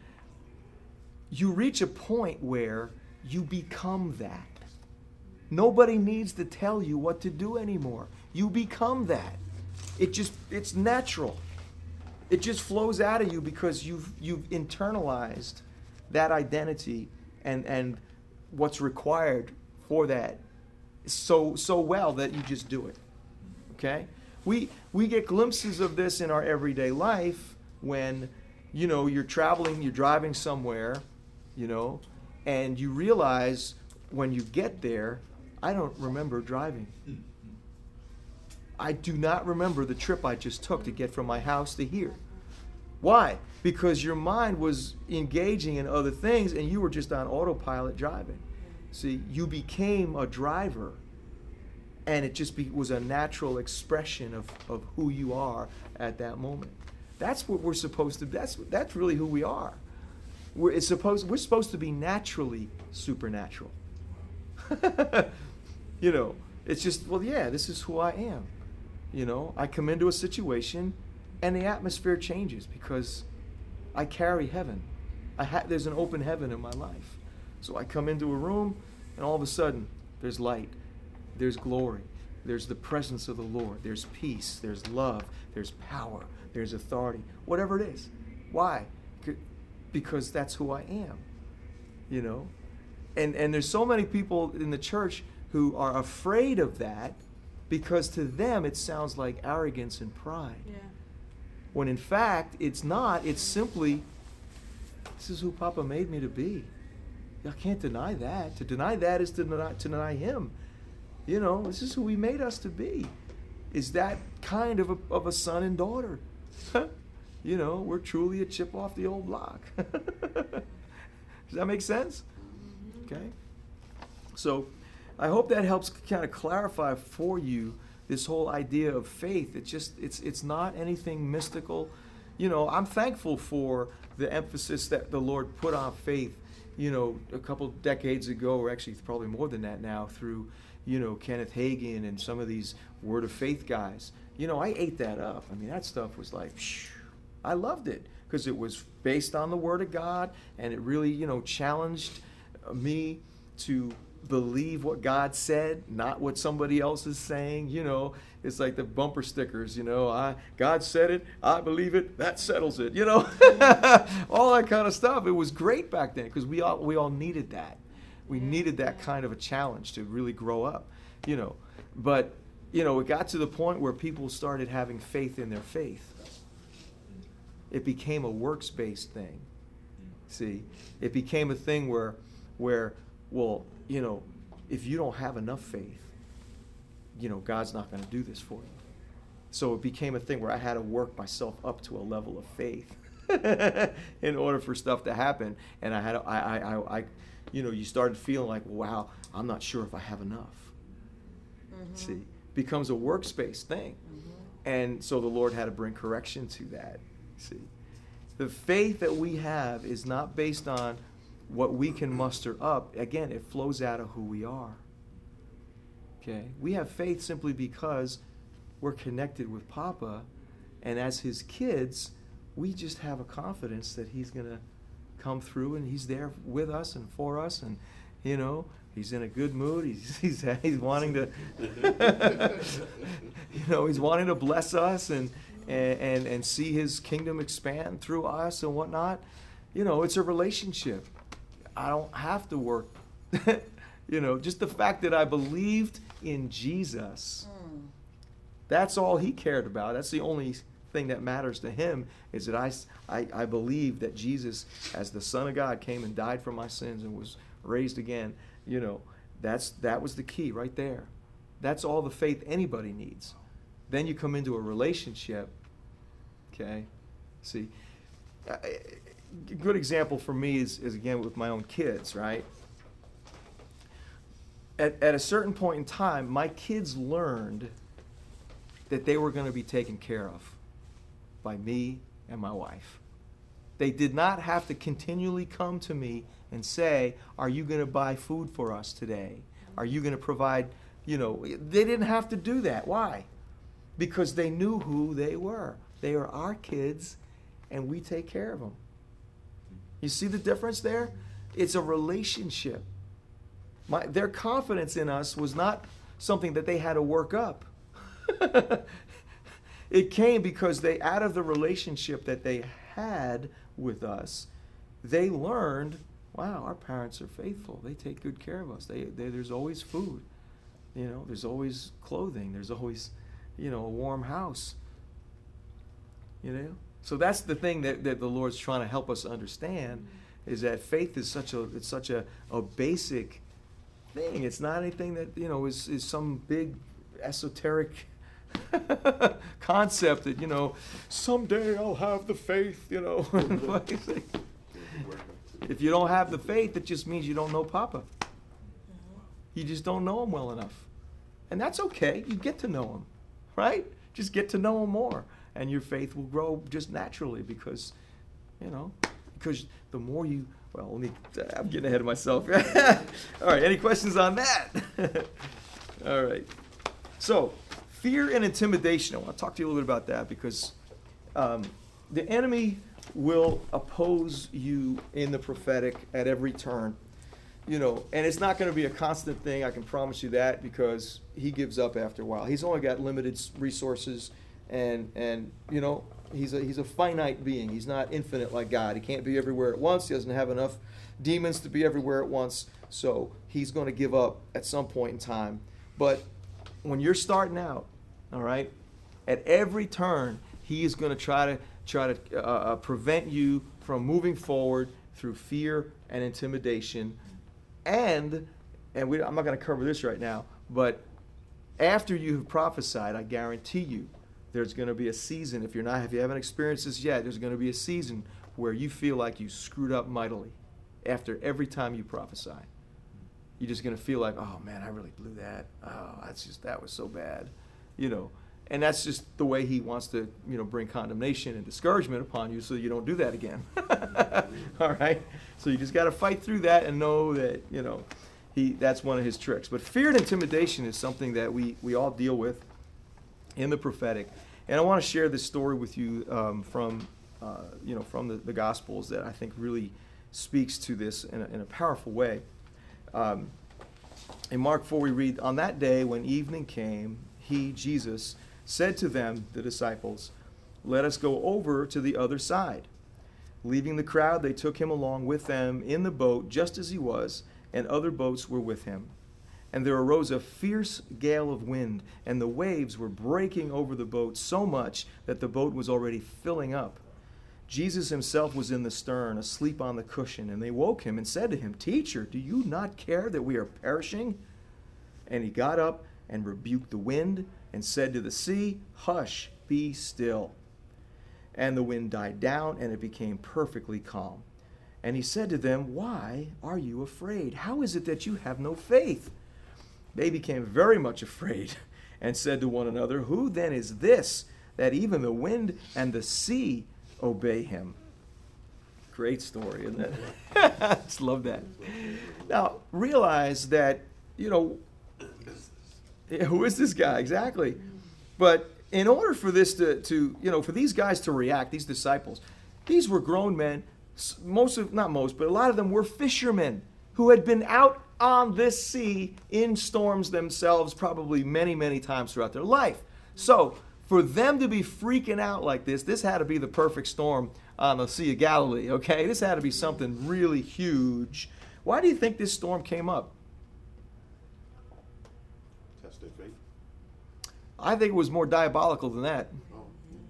reach a point where you become that. Nobody needs to tell you what to do anymore. You become that. It's natural. It just flows out of you because you've internalized that identity and what's required for that so well that you just do it. Okay? We get glimpses of this in our everyday life when, you're traveling, you're driving somewhere, and you realize when you get there, I don't remember driving. I do not remember the trip I just took to get from my house to here. Why? Because your mind was engaging in other things and you were just on autopilot driving. See, you became a driver, and it just was a natural expression of who you are at that moment. That's what we're supposed to. That's really who we are. We're supposed to be naturally supernatural. It's just, this is who I am. I come into a situation and the atmosphere changes because I carry heaven. There's an open heaven in my life. So I come into a room and all of a sudden there's light, there's glory, there's the presence of the Lord, there's peace, there's love, there's power, there's authority, whatever it is. Why? Because that's who I am. And there's so many people in the church who are afraid of that because to them it sounds like arrogance and pride. Yeah. When in fact it's not. It's simply, this is who Papa made me to be. I can't deny that. To deny that is to deny him. This is who he made us to be. Is that kind of a son and daughter. We're truly a chip off the old block. Does that make sense? Okay. So I hope that helps kind of clarify for you this whole idea of faith. It's not anything mystical. I'm thankful for the emphasis that the Lord put on faith, a couple decades ago, or actually probably more than that now, through, Kenneth Hagin and some of these Word of Faith guys. I ate that up. I mean, that stuff was like, I loved it because it was based on the Word of God, and it really, challenged me to believe what God said, not what somebody else is saying. It's like the bumper stickers, God said it, I believe it, that settles it, all that kind of stuff. It was great back then because we all needed that. We needed that kind of a challenge to really grow up, But, it got to the point where people started having faith in their faith. It became a works-based thing. See, it became a thing where, if you don't have enough faith, God's not going to do this for you. So it became a thing where I had to work myself up to a level of faith in order for stuff to happen. And you started feeling like, wow, I'm not sure if I have enough. Mm-hmm. See, it becomes a works-based thing. Mm-hmm. And so the Lord had to bring correction to that. See, the faith that we have is not based on what we can muster up. Again, it flows out of who we are. Okay? We have faith simply because we're connected with Papa, and as his kids, we just have a confidence that he's going to come through and he's there with us and for us, and he's in a good mood. He's wanting to he's wanting to bless us and see his kingdom expand through us and whatnot. It's a relationship. I don't have to work You know, just the fact that I believed in Jesus. That's all he cared about. That's the only thing that matters to him, is that I believe that Jesus, as the Son of God, came and died for my sins and was raised again. You know, that was the key right there. That's all the faith anybody needs. Then you come into a relationship. Okay? See, a good example for me is again with my own kids, right? At a certain point in time, my kids learned that they were going to be taken care of by me and my wife. They did not have to continually come to me and say, are you going to buy food for us today? Are you going to provide, you know, they didn't have to do that. Why? Because they knew who they were. They are our kids, and we take care of them. You see the difference there? It's a relationship. Their confidence in us was not something that they had to work up. It came because out of the relationship that they had with us, they learned, wow, our parents are faithful. They take good care of us. There's always food. You know, there's always clothing. There's always, you know, a warm house. You know? So that's the thing that the Lord's trying to help us understand, is that faith is such a basic thing. It's not anything that, you know, is some big esoteric concept that, you know, someday I'll have the faith, you know. If you don't have the faith, it just means you don't know Papa. You just don't know him well enough. And that's okay. You get to know him, right? Just get to know him more. And your faith will grow just naturally because, you know, because the more you, well, I'm getting ahead of myself. All right, any questions on that? All right. So, fear and intimidation. I want to talk to you a little bit about that because the enemy will oppose you in the prophetic at every turn. You know, and it's not going to be a constant thing, I can promise you that, because he gives up after a while. He's only got limited resources, and you know, he's a finite being. He's not infinite like God. He can't be everywhere at once. He doesn't have enough demons to be everywhere at once. So he's going to give up at some point in time. But when you're starting out, all right, at every turn, he is going to try to prevent you from moving forward through fear and intimidation. And I'm not going to cover this right now, but after you have prophesied, I guarantee you, there's going to be a season. If you haven't experienced this yet, there's going to be a season where you feel like you screwed up mightily. After every time you prophesy, you're just going to feel like, oh man, I really blew that. Oh, that was so bad, you know. And that's just the way he wants to, you know, bring condemnation and discouragement upon you so you don't do that again. All right? So you just got to fight through that and know that, you know, that's one of his tricks. But fear and intimidation is something that we all deal with in the prophetic. And I want to share this story with you from the Gospels that I think really speaks to this in a powerful way. In Mark 4 we read, on that day when evening came, he, Jesus, said to them, the disciples, let us go over to the other side. Leaving the crowd, they took him along with them in the boat, just as he was, and other boats were with him. And there arose a fierce gale of wind, and the waves were breaking over the boat so much that the boat was already filling up. Jesus himself was in the stern, asleep on the cushion, and they woke him and said to him, Teacher, do you not care that we are perishing? And he got up and rebuked the wind and said to the sea, Hush, be still. And the wind died down, and it became perfectly calm. And he said to them, Why are you afraid? How is it that you have no faith? They became very much afraid and said to one another, Who then is this, that even the wind and the sea obey him? Great story, isn't it? I just love that. Now, realize that, you know, who is this guy? Exactly. But in order for this to for these guys to react, these disciples, these were grown men. Not most, but a lot of them were fishermen who had been out on this sea in storms themselves probably many, many times throughout their life. So for them to be freaking out like this had to be the perfect storm on the Sea of Galilee, okay? This had to be something really huge. Why do you think this storm came up? I think it was more diabolical than that. Oh.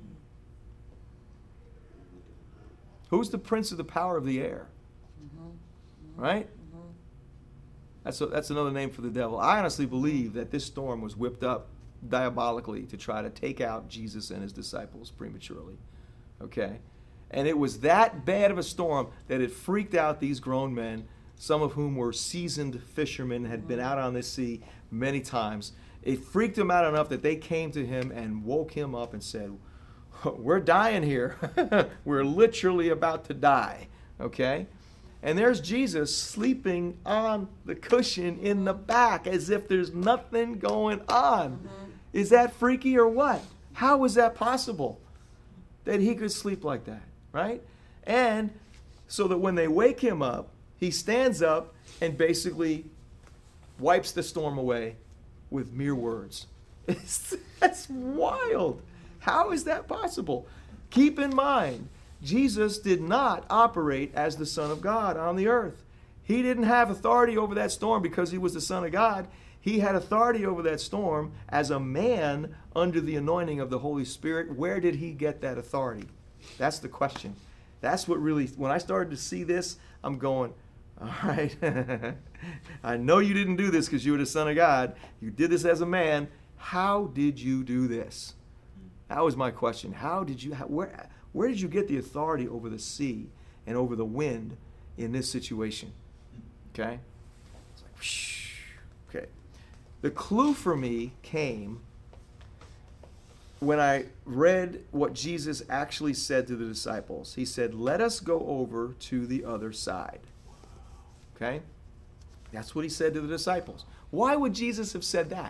Who's the prince of the power of the air? Right? That's another name for the devil. I honestly believe that this storm was whipped up diabolically to try to take out Jesus and his disciples prematurely. Okay? And it was that bad of a storm that it freaked out these grown men, some of whom were seasoned fishermen, had been out on this sea many times. It freaked them out enough that they came to him and woke him up and said, we're dying here. We're literally about to die. Okay? And there's Jesus sleeping on the cushion in the back as if there's nothing going on. Is that freaky or what? How is that possible that he could sleep like that, right? And so that when they wake him up, he stands up and basically wipes the storm away with mere words. That's wild. How is that possible? Keep in mind, Jesus did not operate as the Son of God on the earth. He didn't have authority over that storm because he was the Son of God. He had authority over that storm as a man under the anointing of the Holy Spirit. Where did he get that authority? That's the question. That's what really, when I started to see this, I'm going, all right, I know you didn't do this because you were the Son of God. You did this as a man. How did you do this? That was my question. How did you, where did you get the authority over the sea and over the wind in this situation? Okay? It's like, whoosh. Okay. The clue for me came when I read what Jesus actually said to the disciples. He said, let us go over to the other side. Okay? That's what he said to the disciples. Why would Jesus have said that?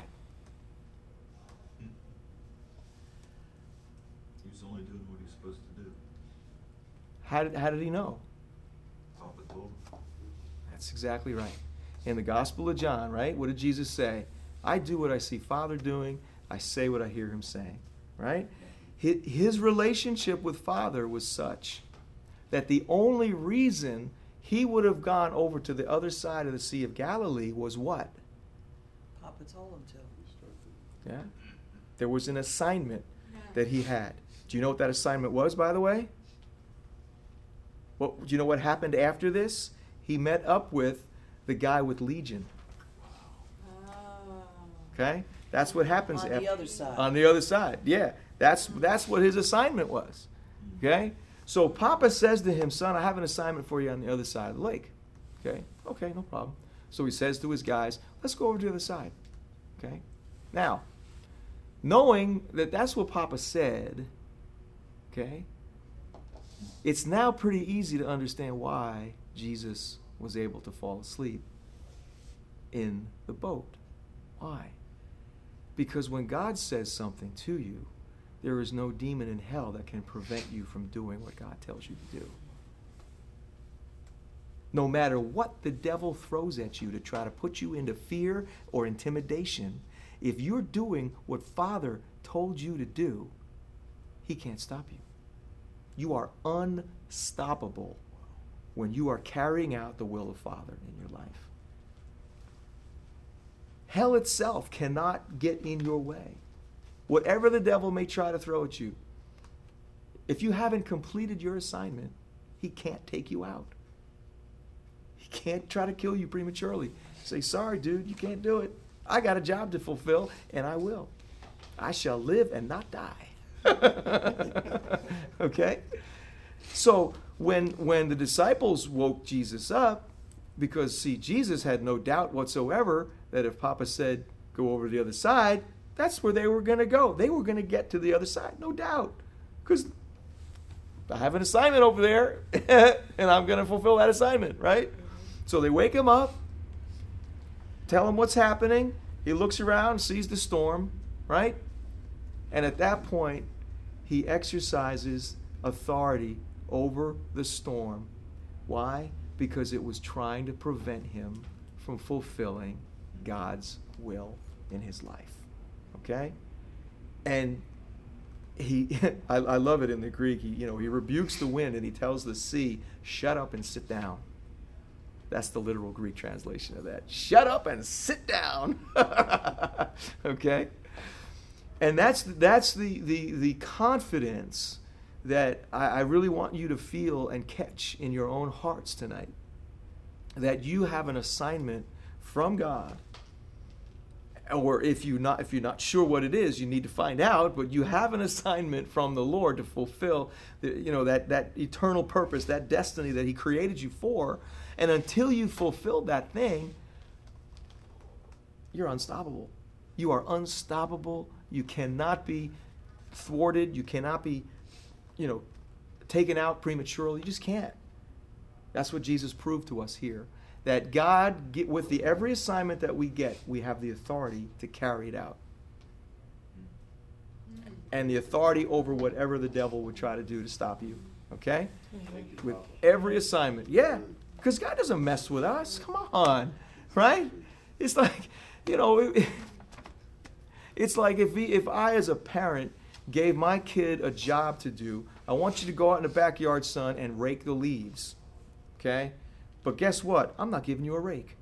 He was only doing what he was supposed to do. How did he know? Papa told him. That's exactly right. In the Gospel of John, right? What did Jesus say? I do what I see Father doing. I say what I hear him saying. Right? His relationship with Father was such that the only reason he would have gone over to the other side of the Sea of Galilee was what? Papa told him to. Yeah. There was an assignment that he had. Do you know what that assignment was, by the way? Do you know what happened after this? He met up with the guy with Legion. Okay? That's what happens On the other side. On the other side, yeah. That's what his assignment was. Okay? So Papa says to him, son, I have an assignment for you on the other side of the lake. Okay? Okay, no problem. So he says to his guys, let's go over to the other side. Okay? Now, knowing that that's what Papa said, okay, it's now pretty easy to understand why Jesus was able to fall asleep in the boat. Why? Because when God says something to you, there is no demon in hell that can prevent you from doing what God tells you to do. No matter what the devil throws at you to try to put you into fear or intimidation, if you're doing what Father told you to do, he can't stop you. You are unstoppable when you are carrying out the will of Father in your life. Hell itself cannot get in your way. Whatever the devil may try to throw at you, if you haven't completed your assignment, he can't take you out. He can't try to kill you prematurely. Say, sorry, dude, you can't do it. I got a job to fulfill, and I will. I shall live and not die. Okay? So when the disciples woke Jesus up, because, see, Jesus had no doubt whatsoever that if Papa said, go over to the other side, that's where they were going to go. They were going to get to the other side, no doubt. Because I have an assignment over there, and I'm going to fulfill that assignment, right? So they wake him up, tell him what's happening. He looks around, sees the storm, right? And at that point, he exercises authority over the storm. Why? Because it was trying to prevent him from fulfilling God's will in his life. Okay? And he, I love it in the Greek, he rebukes the wind and he tells the sea, shut up and sit down. That's the literal Greek translation of that. Shut up and sit down. Okay? And that's the confidence that I really want you to feel and catch in your own hearts tonight. That you have an assignment from God. Or if you're not sure what it is, you need to find out, but you have an assignment from the Lord to fulfill that eternal purpose, that destiny that He created you for. And until you fulfill that thing, you're unstoppable. You are unstoppable. You cannot be thwarted. You cannot be, taken out prematurely. You just can't. That's what Jesus proved to us here. That God, with every assignment that we get, we have the authority to carry it out. And the authority over whatever the devil would try to do to stop you. Okay? With every assignment. Yeah. Because God doesn't mess with us. Come on. Right? It's like, it's like if I as a parent gave my kid a job to do, I want you to go out in the backyard, son, and rake the leaves. Okay? But guess what? I'm not giving you a rake.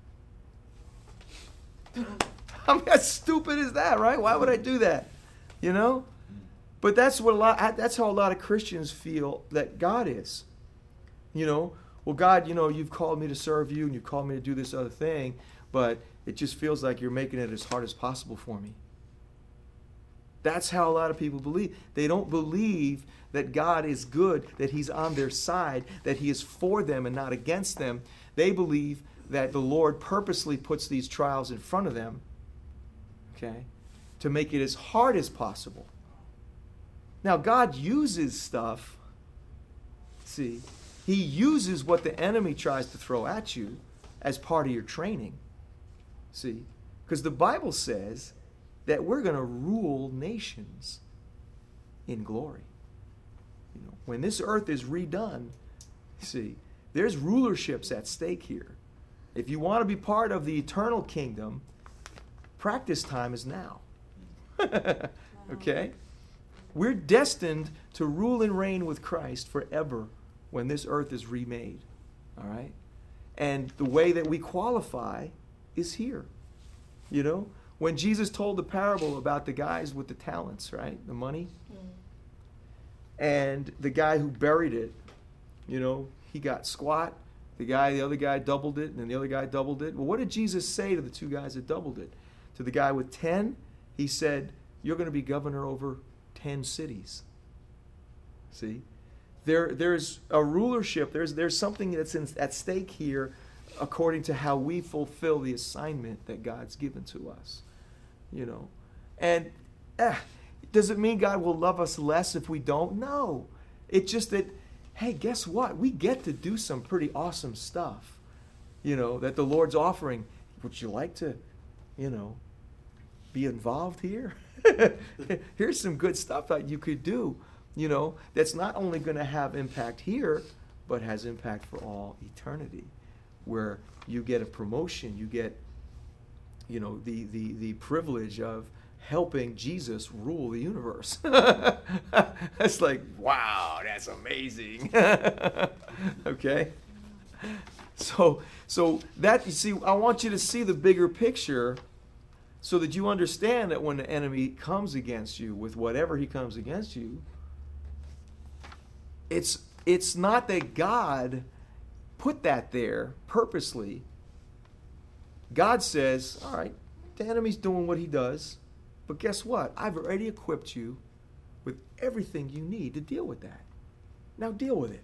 I mean, as stupid as that, right? Why would I do that? But that's how a lot of Christians feel that God is. Well, God, you've called me to serve you and you've called me to do this other thing, but it just feels like you're making it as hard as possible for me. That's how a lot of people believe. They don't believe that God is good, that He's on their side, that He is for them and not against them. They believe that the Lord purposely puts these trials in front of them, okay, to make it as hard as possible. Now, God uses stuff. See, He uses what the enemy tries to throw at you as part of your training. See, because the Bible says that we're going to rule nations in glory. When this earth is redone, see, there's rulerships at stake here. If you want to be part of the eternal kingdom, practice time is now. Okay? We're destined to rule and reign with Christ forever when this earth is remade. All right? And the way that we qualify is here. When Jesus told the parable about the guys with the talents, right? The money. And the guy who buried it, he got squat. The other guy doubled it, and then the other guy doubled it. Well, what did Jesus say to the two guys that doubled it? To the guy with 10, He said, you're going to be governor over 10 cities. See? There's a rulership. There's something that's at stake here according to how we fulfill the assignment that God's given to us. And does it mean God will love us less if we don't? No. It's just that, hey, guess what? We get to do some pretty awesome stuff, that the Lord's offering. Would you like to, be involved here? Here's some good stuff that you could do, that's not only going to have impact here, but has impact for all eternity, where you get a promotion, you get, the privilege of helping Jesus rule the universe. That's like, wow, that's amazing. Okay? So that, you see, I want you to see the bigger picture so that you understand that when the enemy comes against you with whatever he comes against you, it's not that God put that there purposely. God says, all right, the enemy's doing what he does, but guess what? I've already equipped you with everything you need to deal with that. Now deal with it.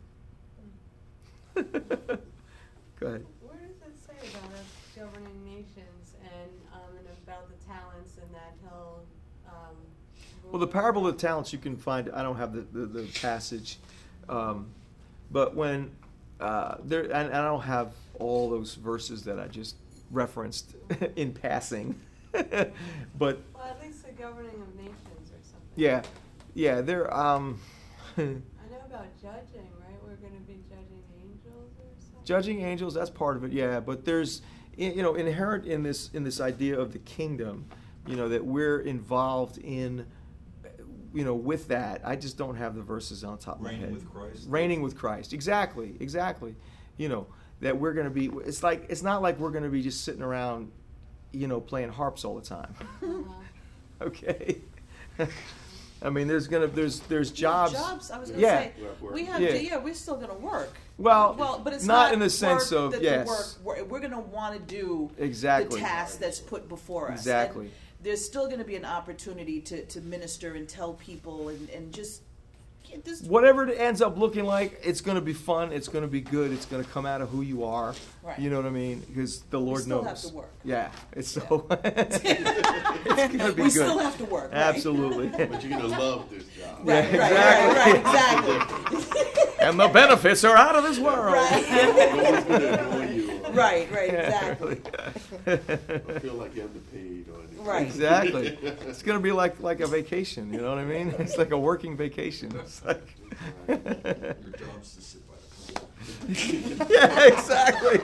Go ahead. Where does it say about us governing nations and about the talents and that he'll Well, the parable of the talents you can find. I don't have the passage, but when there, and I don't have all those verses that I just referenced in passing, but well, at least the governing of nations or something. yeah, there. I know about judging, right? We're going to be judging angels or something. Judging angels, that's part of it, yeah. But there's, inherent in this idea of the kingdom, that we're involved in, with that. I just don't have the verses on top of my head. Reigning with Christ. Reigning with Christ, exactly. That we're going to be. It's not like we're going to be just sitting around, playing harps all the time. Uh-huh. Okay, I mean, there's jobs. Jobs. I was gonna Yeah. say Work. we have Yeah. to. Yeah, we're still gonna work. Well, but it's not in the sense work of- that yes. the work we're gonna want to do Exactly. the task that's put before us. Exactly. And there's still gonna be an opportunity to minister and tell people and just get this. Whatever it ends up looking like, it's going to be fun. It's going to be good. It's going to come out of who you are. Right. You know what I mean? Because the Lord still knows. have to work. Yeah. It's so. It's going to be We good. still have to work. Right? Absolutely. But you're gonna love this job. Right, Yeah, right, exactly. And the benefits are out of this world. No one's gonna annoy you. Or Right, exactly. or feel like you have to pay or anything. Right. Exactly. It's going to be like a vacation. You know what I mean? It's like a working vacation. It's like. Your job's to sit by the pool. Yeah, exactly.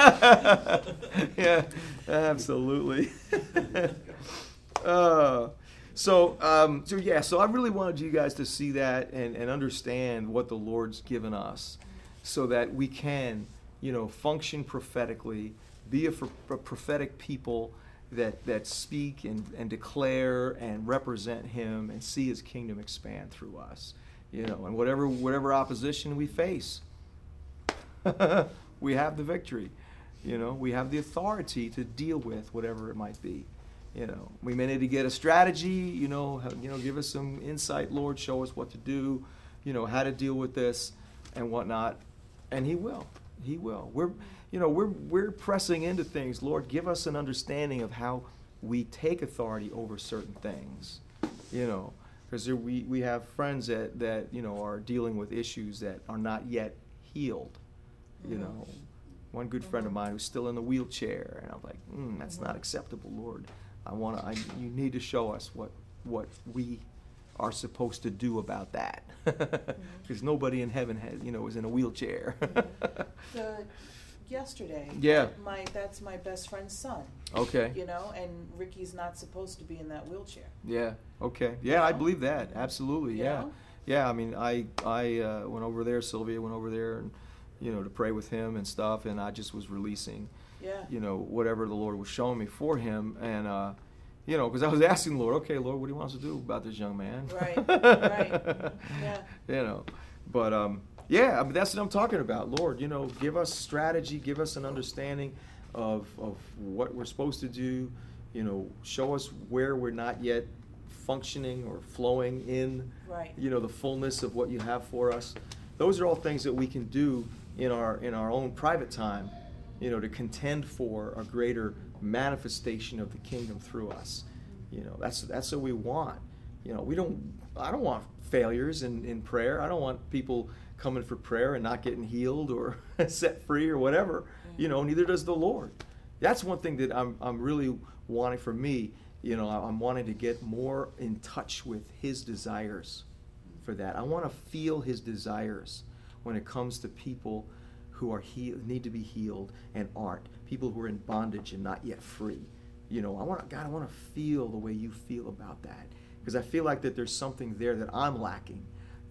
Yeah, absolutely. So I really wanted you guys to see that and understand what the Lord's given us, so that we can, function prophetically, be a prophetic people that speak and declare and represent Him and see His kingdom expand through us. And whatever opposition we face, we have the victory. We have the authority to deal with whatever it might be. We may need to get a strategy. Give us some insight, Lord. Show us what to do. How to deal with this and whatnot. And He will. He will. We're pressing into things. Lord, give us an understanding of how we take authority over certain things. Because we have friends that are dealing with issues that are not yet healed. One good friend of mine who's still in the wheelchair, and I'm like, that's not acceptable, Lord. You need to show us what we are supposed to do about that, because nobody in heaven is in a wheelchair. Yesterday, Yeah. that's my best friend's son. Okay. And Ricky's not supposed to be in that wheelchair. Yeah. Okay. Yeah, I believe that. Absolutely. You Yeah. know? Yeah. I mean, I went over there. Sylvia went over there, and to pray with him and stuff. And I just was releasing, Yeah. whatever the Lord was showing me for him. And because I was asking the Lord, okay, Lord, what do you want us to do about this young man? Right. Right. Yeah. But yeah, I mean, that's what I'm talking about. Lord, give us strategy, give us an understanding of what we're supposed to do. Show us where we're not yet functioning or flowing in, Right. the fullness of what you have for us. Those are all things that we can do in our own private time, to contend for a greater manifestation of the kingdom through us. That's what we want. I don't want failures in prayer. I don't want people coming for prayer and not getting healed or set free or whatever. Neither does the Lord. That's one thing that I'm really wanting for me. I'm wanting to get more in touch with His desires for that. I want to feel His desires when it comes to people who are need to be healed and aren't. People who are in bondage and not yet free. I want to feel the way you feel about that, because I feel like that there's something there that I'm lacking.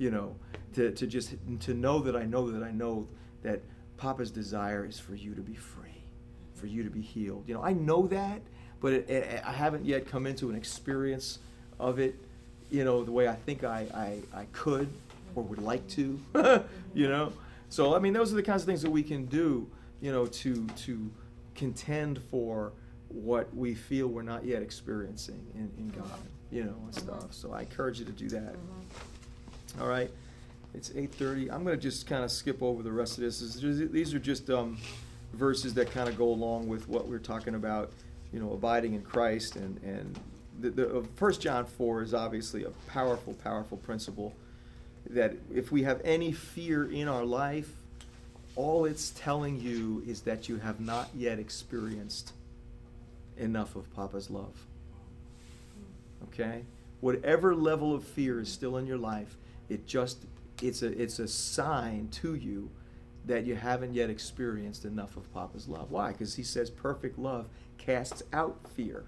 To know that Papa's desire is for you to be free, for you to be healed. I know that, but I haven't yet come into an experience of it, the way I think I could or would like to, So, I mean, those are the kinds of things that we can do, to contend for what we feel we're not yet experiencing in God, and stuff. So I encourage you to do that. All right. It's 8:30. I'm going to just kind of skip over the rest of this. These are just verses that kind of go along with what we're talking about, abiding in Christ. And the 1 John 4 is obviously a powerful, powerful principle that if we have any fear in our life, all it's telling you is that you have not yet experienced enough of Papa's love. Okay? Whatever level of fear is still in your life, it's a sign to you that you haven't yet experienced enough of Papa's love. Why? Because He says perfect love casts out fear.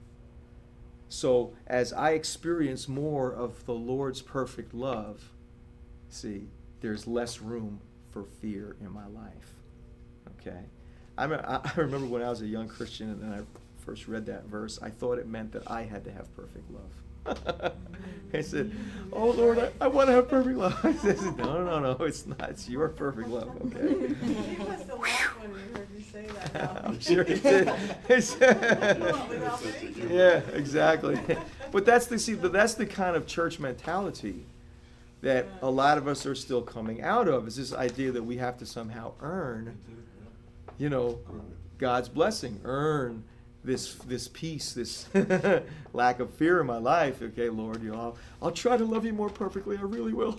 So as I experience more of the Lord's perfect love, see, there's less room for fear in my life. Okay? I remember when I was a young Christian and I first read that verse, I thought it meant that I had to have perfect love. I said, "Oh Lord, I want to have perfect love." I said, "No, it's not. It's your perfect love, okay?" He must have laughed when he heard you say that. now. I'm sure he did. He said- Without me? Yeah, exactly. But that's the kind of church mentality that a lot of us are still coming out of. Is this idea that we have to somehow earn, God's blessing, earn this peace, this lack of fear in my life. Okay, Lord, I'll try to love you more perfectly. I really will.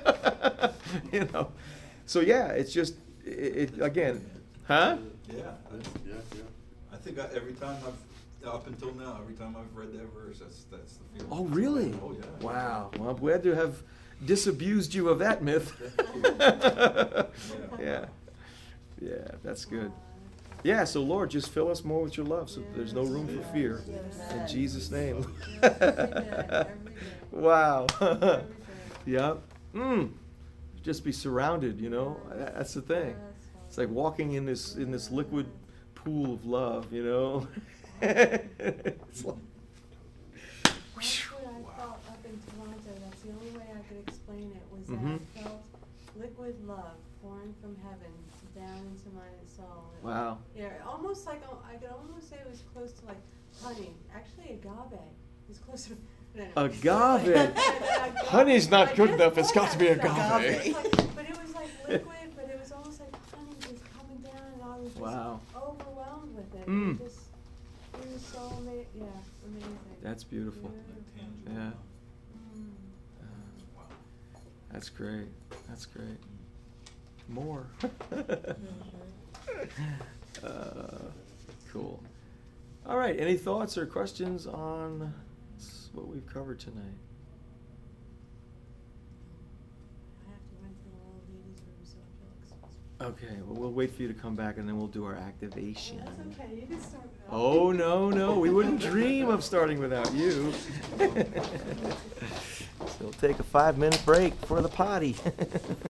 So yeah, it's just it again, huh? Yeah. Yeah. I think every time up until now, every time I've read that verse, that's the feeling. Oh, really? Oh, yeah. Wow. Well, I'm glad to have disabused you of that myth. Yeah, that's good. Yeah, so Lord, just fill us more with your love so there's no room for fear. In Jesus' name. Wow. Yep. Just be surrounded, That's the thing. It's like walking in this liquid pool of love, It's like, That's what I felt up in Toronto. That's the only way I could explain it, was that Mhm. I felt liquid love pouring from heaven down into my soul. wow. Yeah, almost like, I could almost say it was close to like honey. Actually, agave. It's closer. Agave. Honey's not good enough, it's got to be agave. But it was like liquid, but it was almost like honey just coming down, and I was just Wow. overwhelmed with it. Mm. It was so amazing. That's beautiful. Yeah. Mm. That's great. That's great. More. Cool. All right. Any thoughts or questions on what we've covered tonight? I have to run to the little ladies' room, so I feel like. Okay. Well, we'll wait for you to come back, and then we'll do our activation. That's okay. You can start. Oh, no. We wouldn't dream of starting without you. So we'll take a 5-minute break for the potty.